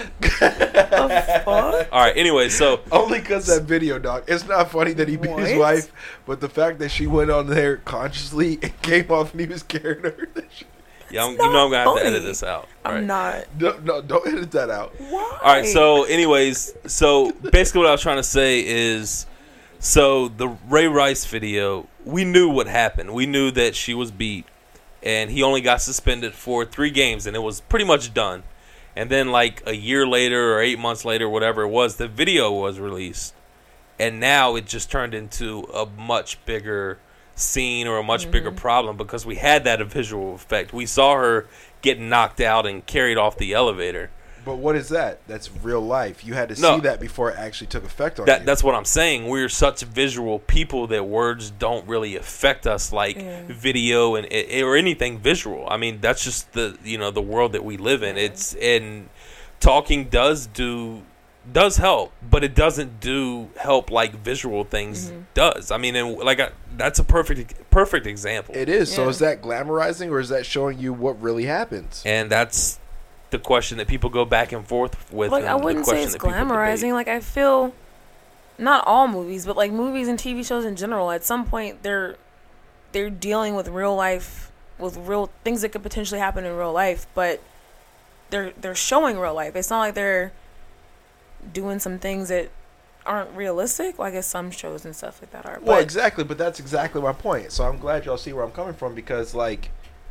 The fuck? All right. Anyway, so Only because that video, dog. It's not funny that he beat his What? wife, but the fact that she went on there consciously and came off and he was carrying her. yeah, I'm, you not know I'm gonna have to funny. edit this out. All I'm right. not. No, no, don't edit that out. Why? All right. So, anyways, so basically, what I was trying to say is, so the Ray Rice video, we knew what happened. We knew that she was beat, and he only got suspended for three games, and it was pretty much done. And then, like a year later or eight months later, whatever it was, the video was released, and now it just turned into a much bigger scene or a much mm-hmm. bigger problem, because we had that visual effect. We saw her get knocked out and carried off the elevator. But what is that? That's real life. You had to No. see that before it actually took effect on That, you. that's what I'm saying. We're such visual people that words don't really affect us like Yeah. video and or anything visual. I mean, that's just the you know the world that we live in. It's and talking does do does help, but it doesn't do help like visual things mm-hmm. does. I mean, and like I, that's a perfect perfect example. It is. So Yeah. is that glamorizing or is that showing you what really happens? And that's the question that people go back and forth with. Like, and I wouldn't the say question it's that people glamorizing. debate. Like, I feel not all movies, but like movies and T V shows in general, at some point they're they're dealing with real life, with real things that could potentially happen in real life, but they're they're showing real life. It's not like they're doing some things that aren't realistic. Well, I guess some shows and stuff like that are. Well, but exactly, but that's exactly my point. So I'm glad y'all see where I'm coming from, because like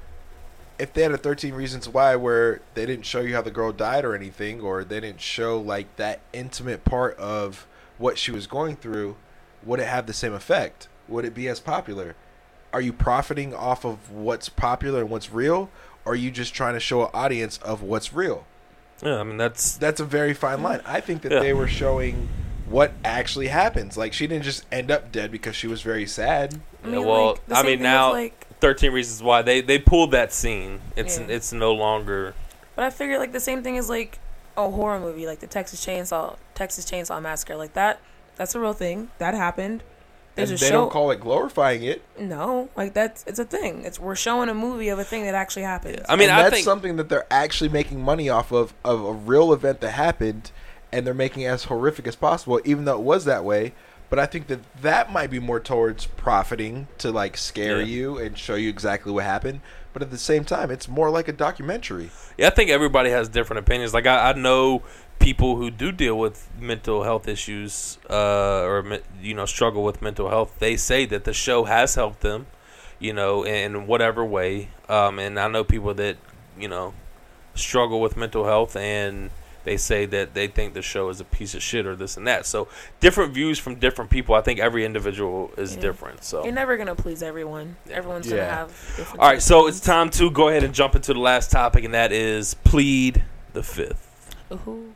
if they had a thirteen Reasons Why where they didn't show you how the girl died or anything, or they didn't show like that intimate part of what she was going through, would it have the same effect? Would it be as popular? Are you profiting off of what's popular and what's real, or are you just trying to show an audience of what's real? Yeah, I mean that's That's a very fine line. I think that Yeah. they were showing what actually happens. Like, she didn't just end up dead because she was very sad. I yeah, mean, well, like, the I same mean thing now with, like, thirteen Reasons Why they they pulled that scene. It's Yeah. it's no longer. But I figure like the same thing is like a horror movie, like the Texas Chainsaw Texas Chainsaw Massacre, like that. That's a real thing that happened. There's And a they show. don't call it glorifying it. No, like that's it's a thing. It's we're showing a movie of a thing that actually happened. I mean, and I that's think something that they're actually making money off of, of a real event that happened, and they're making it as horrific as possible, even though it was that way. But I think that that might be more towards profiting, to like scare Yeah. you and show you exactly what happened. But at the same time, it's more like a documentary. yeah, I think everybody has different opinions. Like I, I know people who do deal with mental health issues uh, or me- you know struggle with mental health. They say that the show has helped them, you know, in whatever way. Um, and I know people that you know struggle with mental health, and they say that they think the show is a piece of shit or this and that. So different views from different people. I think every individual is Yeah. different. So You're never gonna please everyone. Everyone's gonna Yeah. have different. all right, so it's opinions. time to go ahead and jump into the last topic, and that is plead the fifth. Ooh.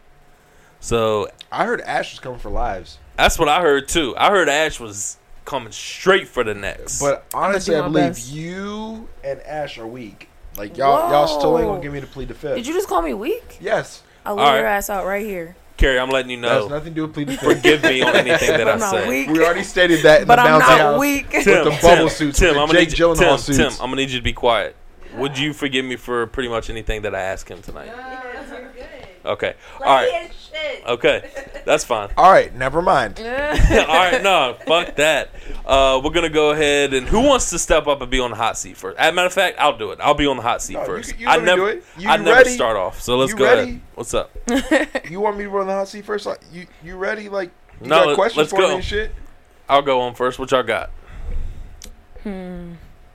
So I heard Ash was coming for lives. that's what I heard too. I heard Ash was coming straight for the next. But honestly, do I my believe best. you and Ash are weak. Like, y'all y'all still ain't gonna give me the plead the fifth. Did you just call me weak? Yes. I'll All lay right. your ass out right here. Carrie, I'm letting you That has know. nothing to do with plead the fifth. Forgive me on anything that I I'm not say. weak. We already stated that in But the I'm bouncy not house. weak. With the bubble suits, Tim, with the I'm gonna Jake need you, Gyllenhaal Tim, suits. Tim, I'm gonna need you to be quiet. Would you forgive me for pretty much anything that I ask him tonight? Yes, you're good. Okay. All right. Okay. That's fine. All right, never mind. All right. No, fuck that. Uh, we're gonna go ahead and who wants to step up and be on the hot seat first? As a matter of fact, I'll do it. I'll be on the hot seat No, you- first. you I let me never, do it. You I never ready? start off. So let's You go ready? ahead. What's up? You want me to run the hot seat first? Like, you you ready? Like, you No, got let- questions let's for go. me and shit? I'll go on first. What y'all got? Hmm.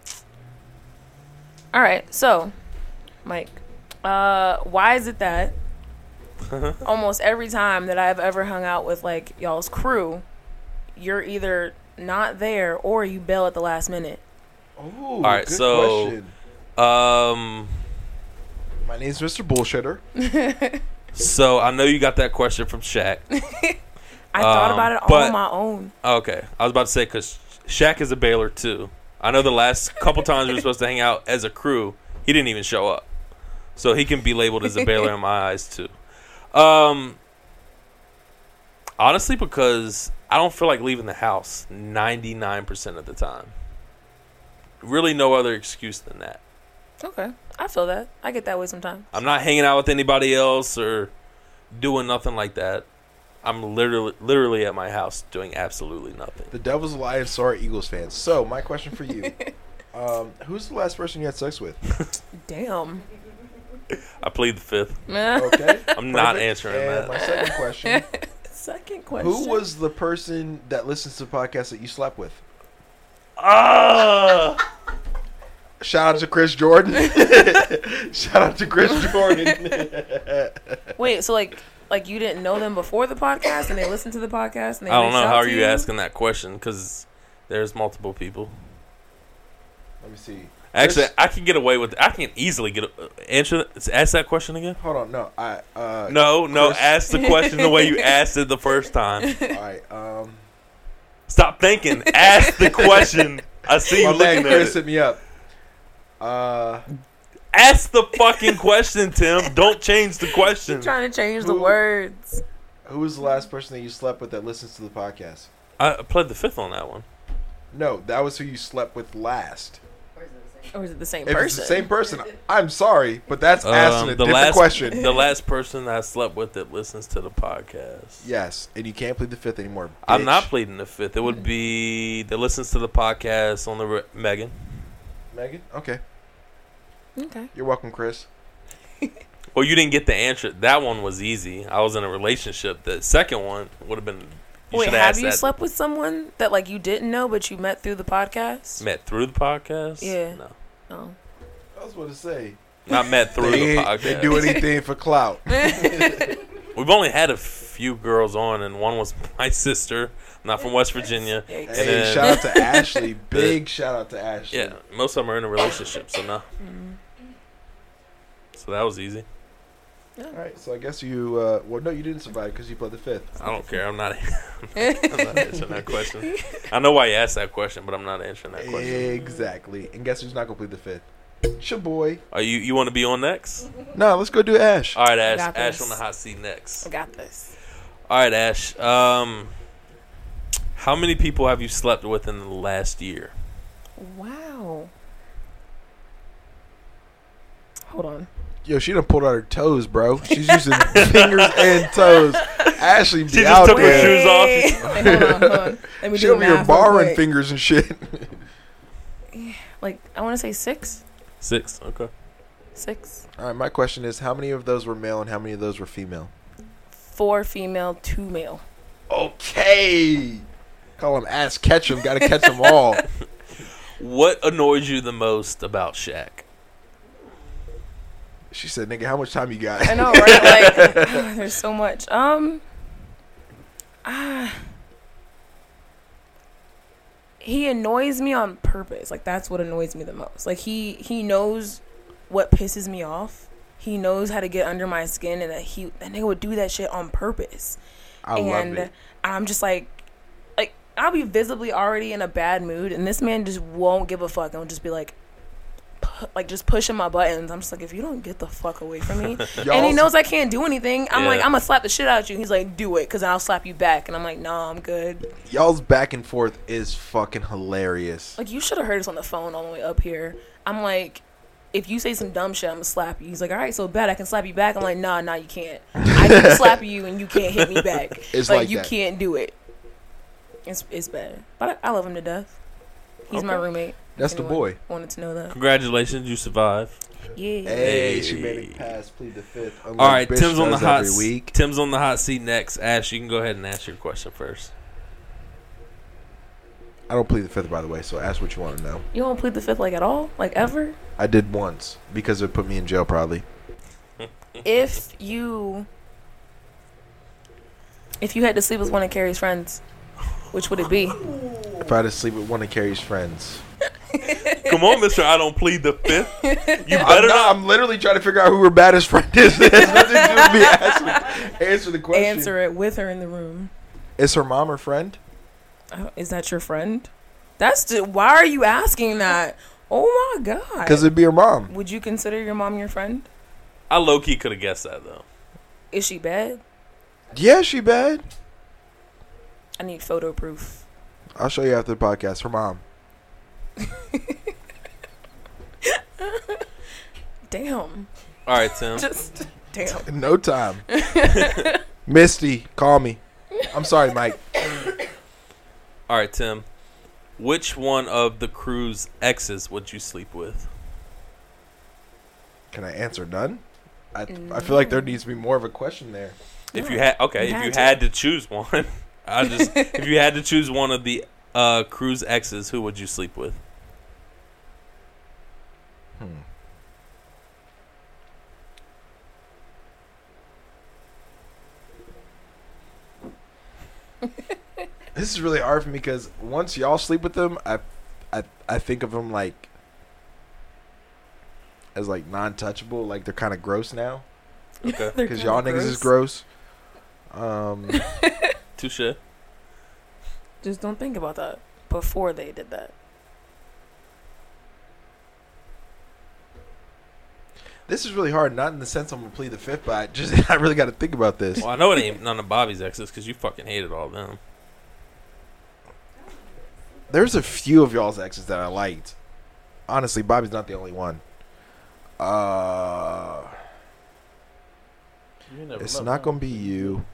All right, so, Mike, uh, why is it that almost every time that I've ever hung out with like y'all's crew, you're either not there or you bail at the last minute? Ooh, All right, good so- question. Um. My name's Mister Bullshitter. So I know you got that question from Shaq. I thought Um, about it all but- on my own. Okay, I was about to say because Shaq is a bailer too. I know the last couple times we were supposed to hang out as a crew, he didn't even show up, so he can be labeled as a bailer in my eyes too. Um, honestly, because I don't feel like leaving the house ninety-nine percent of the time. Really, no other excuse than that. Okay, I feel that. I get that way sometimes. I'm not hanging out with anybody else or doing nothing like that. I'm literally, literally at my house doing absolutely nothing. The Devil's a lie and so are Eagles fans. So, my question for you. um, who's the last person you had sex with? Damn. I plead the fifth. Okay. I'm not perfect. answering and that. my second question. Second question. Who was the person that listens to the podcast that you slept with? Ah! Shout out to Chris Jordan. Shout out to Chris Jordan. Wait, so like, like you didn't know them before the podcast, and they listened to the podcast, and they I don't reached know. out How are to you asking that question? Because there's multiple people. Let me see. Actually, Chris- I can get away with. I can easily get uh, answer. Ask that question again. Hold on. No. I. Uh, No, no. Chris- Ask the question the way you asked it the first time. All right. Um. Stop thinking. Ask the question. I see you My man looking at Chris it. hit me up. Uh. Ask the fucking question, Tim. Don't change the question. trying to change the Who- words. Who was the last person that you slept with that listens to the podcast? I pled the fifth on that one. No, that was who you slept with last. Or is it the same If person? it's the same person, I'm sorry, but that's asking a Um, the different last question. The last person I slept with that listens to the podcast. Yes, and you can't plead the fifth anymore. I'm bitch. not pleading the fifth. It would be that listens to the podcast on the re- Megan. Megan? Okay. Okay. You're welcome, Chris. Well, you didn't get the answer. That one was easy. I was in a relationship. The second one would have been. You Wait, should have ask you that. slept with someone that like you didn't know, but you met through the podcast? Met through the podcast? Yeah. No, Oh. I was about to say. not met through They, the ain't- podcast. they do anything for clout. We've only had a few girls on, and one was my sister, not from West Virginia. Yikes. And Hey, then- shout out to Ashley. Big shout out to Ashley. Yeah, most of them are in a relationship, so no. So that was easy. All right, so I guess you. Uh, well, no, you didn't survive because you played the fifth. I don't care. I'm not. I'm not answering that question. I know why you asked that question, but I'm not answering that question. Exactly. And guess who's not gonna plead the fifth? It's your boy. Are you? You want to be on next? No, let's go do Ash. All right, Ash. got Ash this. on the hot seat next. I got this. All right, Ash. Um, how many people have you slept with in the last year? Wow. Hold on. Yo, she done pulled out her toes, bro. She's using fingers and toes. Ashley be She just out took her there. shoes off. Wait, hold on, hold on. Let me She do over here math real borrowing quick. fingers and shit. Like, I want to say six. Six. Okay. Six. All right, my question is, how many of those were male and how many of those were female? Four female, two male. Okay. Call them ass catch 'em. Got to catch them all. What annoys you the most about Shaq? She said, "Nigga, how much time you got?" I know, right? Like, there's so much. Um, ah, he annoys me on purpose. Like, that's what annoys me the most. Like, he he knows what pisses me off. He knows how to get under my skin, and that he that nigga would do that shit on purpose. I and love it. I'm just like, like I'll be visibly already in a bad mood, and this man just won't give a fuck. And will just be like, pu- like just pushing my buttons. I'm just like, if you don't get the fuck away from me, and he Y'all's- knows I can't do anything. I'm Yeah. like, I'm gonna slap the shit out of you. He's like, do it, cause then I'll slap you back. And I'm like, no, I'm good. Y'all's back and forth is fucking hilarious. Like, you should have heard us on the phone all the way up here. I'm like, if you say some dumb shit, I'm gonna slap you. He's like, all right, so bad, I can slap you back. I'm like, nah, nah, you can't. I can slap you and you can't hit me back. It's like, like you that. can't do it. It's it's bad, but I, I love him to death. He's Okay. my roommate. That's the Anyone boy. Wanted to know that. Congratulations, you survived. Yeah. Hey, Hey. she made it past plead the fifth. All right, Bish Tim's on the does hot. every s- week. Tim's on the hot seat next. Ash, you can go ahead and ask your question first. I don't plead the fifth, by the way. So ask what you want to know. You don't plead the fifth like at all, like ever. I did once because it put me in jail, probably. If you, if you had to sleep with one of Carrie's friends, which would it be? If I had to sleep with one of Carrie's friends, Come on, Mister I don't plead the fifth. You I'm, better not, not. I'm literally trying to figure out who her baddest friend is. It has nothing to do with me asking. Answer the question. Answer it with her in the room. Is her mom her friend? Oh, is that your friend? That's the, why are you asking that? Oh my god! Because it'd be her mom. Would you consider your mom your friend? I low key could have guessed that though. Is she bad? Yeah, she bad. I need photo proof. I'll show you after the podcast. Her mom. Damn. All right, Tim. Just damn. In no time. Misty, call me. I'm sorry, Mike. All right, Tim. Which one of the crew's exes would you sleep with? Can I answer none? I I feel like there needs to be more of a question there. If No, you had, okay, you if had you to. had to choose one, I just if you had to choose one of the uh, crew's exes, who would you sleep with? Hmm. This is really hard for me because once y'all sleep with them, I, I, I think of them like as like non-touchable. Like they're kind of gross now Okay, They're because kinda y'all niggas is gross. Um, touche. Just don't think about that before they did that. this is really hard. Not in the sense I'm gonna plead the fifth, but I just I really got to think about this. Well, I know it ain't none of Bobby's exes because you fucking hated all of them. There's a few of y'all's exes that I liked. Honestly, Bobby's not the only one. Uh, it's not gonna be you,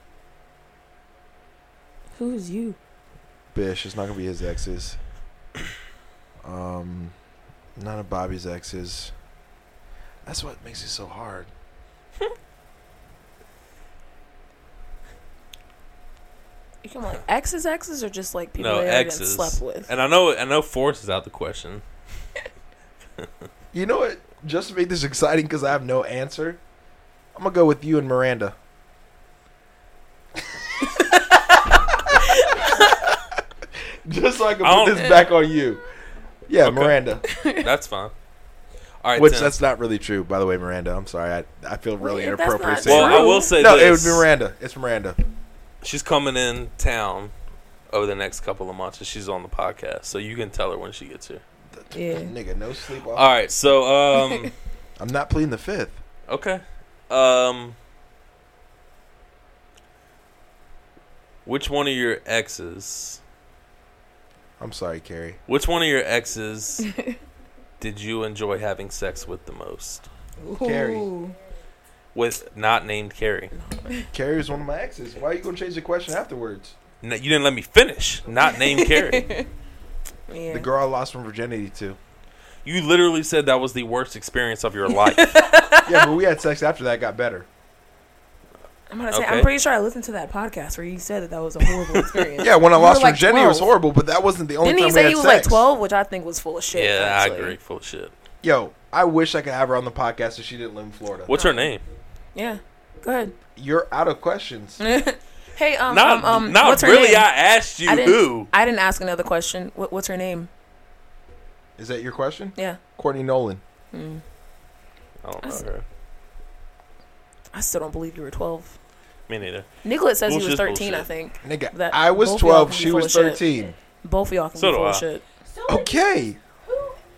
Who's you? Bish. It's not gonna be his exes. Um, none of Bobby's exes. That's what makes it so hard. You can like exes, exes, or just like people No, that I didn't exes. slept with. And I know, I know, Force is out the question. You know what? Just to make this exciting, because I have no answer, I'm gonna go with you and Miranda. Just so I can I put don't- this back on you. Yeah, Okay. Miranda. That's fine. All right, Which Tim. that's not really true, by the way, Miranda. I'm sorry. I I feel really Wait, that's inappropriate not saying well, that. I will say No, it this. would be Miranda. It's Miranda. She's coming in town over the next couple of months, and she's on the podcast, so you can tell her when she gets here. Yeah. Nigga, no sleep off. All right, so um, I'm not pleading the fifth. okay, um, which one of your exes? I'm sorry, Carrie. Which one of your exes did you enjoy having sex with the most? Carrie. Ooh. With not named Carrie. Carrie was one of my exes. Why are you gonna change the question afterwards? No, you didn't let me finish. Not named Carrie. Yeah. The girl I lost from virginity to. You literally said that was the worst experience of your life. Yeah, but we had sex after that. Got better. I'm gonna say Okay. I'm pretty sure I listened to that podcast where you said that that was a horrible experience. Yeah, when I You were lost like virginity, it was twelve. horrible. But that wasn't the only Didn't he time we say had he was sex. like twelve, which I think was full of shit? Yeah, actually. I agree. Full of shit. Yo, I wish I could have her on the podcast if she didn't live in Florida. What's her name? Yeah, go ahead. You're out of questions. Hey, um, Not, um, um, not what's her really. name? I asked you I didn't, who. I didn't ask another question. What, what's her name? Is that your question? Yeah. Courtney Nolan. Mm. I don't know That's- her. I still don't believe you were twelve. Me neither. Nicolette says he was Bullshit's thirteen. bullshit. I think Nigga, That I was both y'all twelve. can be She full was of shit. thirteen. both of y'all can So be do full I. of shit. So Okay. who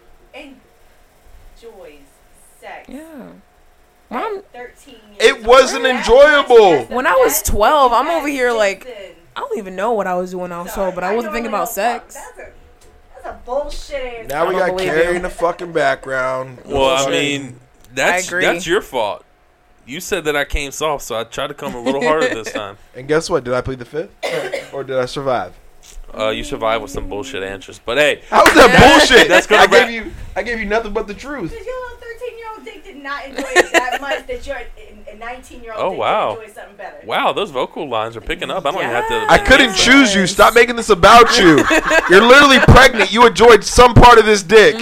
enjoys sex? Yeah. Mom, At thirteen years It old? wasn't That- enjoyable. that's the When I was best twelve, I'm you over here had like- since then. I don't even know what I was doing when I was twelve, but I wasn't know thinking when about was twelve. sex. That's a, That's a bullshit answer. Now we I got don't believe Carrie you. in the fucking background. Well, I Fucking- mean, that's agree. that's your fault. You said that I came soft, so I tried to come a little harder this time. And guess what? Did I plead the fifth? Or did I survive? Uh, you survived with some bullshit answers, but hey, How was that bullshit? That's gonna I wrap- gave you I gave you nothing but the truth. Because your little thirteen-year-old dick did not enjoy it that much that your a nineteen-year-old Oh, dick wow. enjoy something better. wow, those vocal lines are picking up. I don't even have Yeah. to. I couldn't Yes. choose you. Stop making this about you. You're literally pregnant. You enjoyed some part of this dick.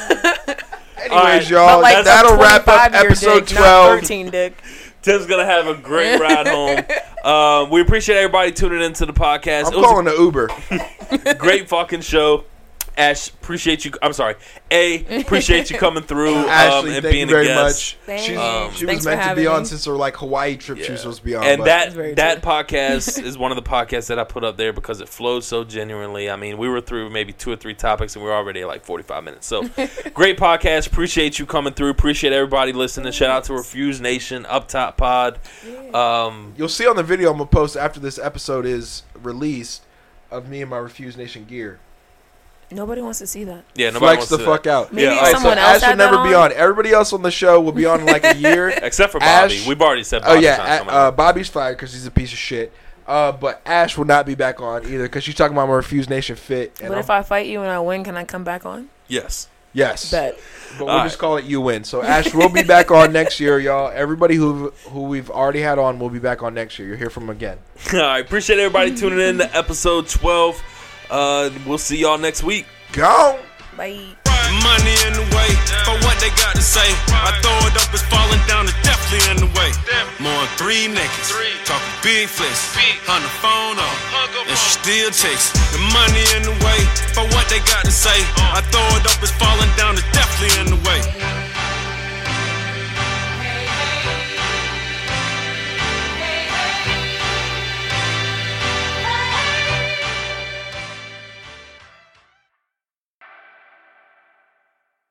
Anyways, right. y'all, But like that'll wrap up twenty-five-year episode dick, not twelve. thirteen dick. Tim's gonna have a great ride home. Um, we appreciate everybody tuning into the podcast. I'm it was calling the Uber. a great fucking show. Ash, appreciate you. I'm sorry, A, appreciate you coming through um, Ashley, and thank being you very a guest. much. Thanks. She's, Um, she Thanks was for meant to be having on me. since her like Hawaii trip she Yeah. was supposed to be on. And but that That's very that true. podcast is one of the podcasts that I put up there because it flows so genuinely. I mean, we were through maybe two or three topics and we were already at like forty-five minutes. So, great podcast. Appreciate you coming through. Appreciate everybody listening. Shout out to Refuse Nation, Up Top Pod. Um, you'll see on the video I'm gonna post after this episode is released of me and my Refuse Nation gear. Nobody wants to see that. yeah, nobody Flex wants the to fuck out. Maybe Yeah, if alright, so someone so else Ash had will that never be on. on. Everybody else on the show will be on in like a year. Except for Bobby. Ash- We've already said Oh Bobby's yeah, not A- coming uh, on. Bobby's fired because he's a piece of shit. Uh, but Ash will not be back on either because she's talking about my Refuse Nation fit. And But I'm- if I fight you and I win, can I come back on? Yes. yes, Bet. but we'll All just right. call it you win. So Ash will be back on next year, y'all. Everybody who who we've already had on will be back on next year. You'll hear from them again. All right. Appreciate everybody tuning in to episode twelve. Uh, we'll see y'all next week. Gone. Bye. Money in the way for what they got to say. I throw it up, it's falling down, it's definitely in the way. More than three niggas talking big flips, on the phone up, and she still takes the money in the way for what they got to say. I throw it up, it's falling down.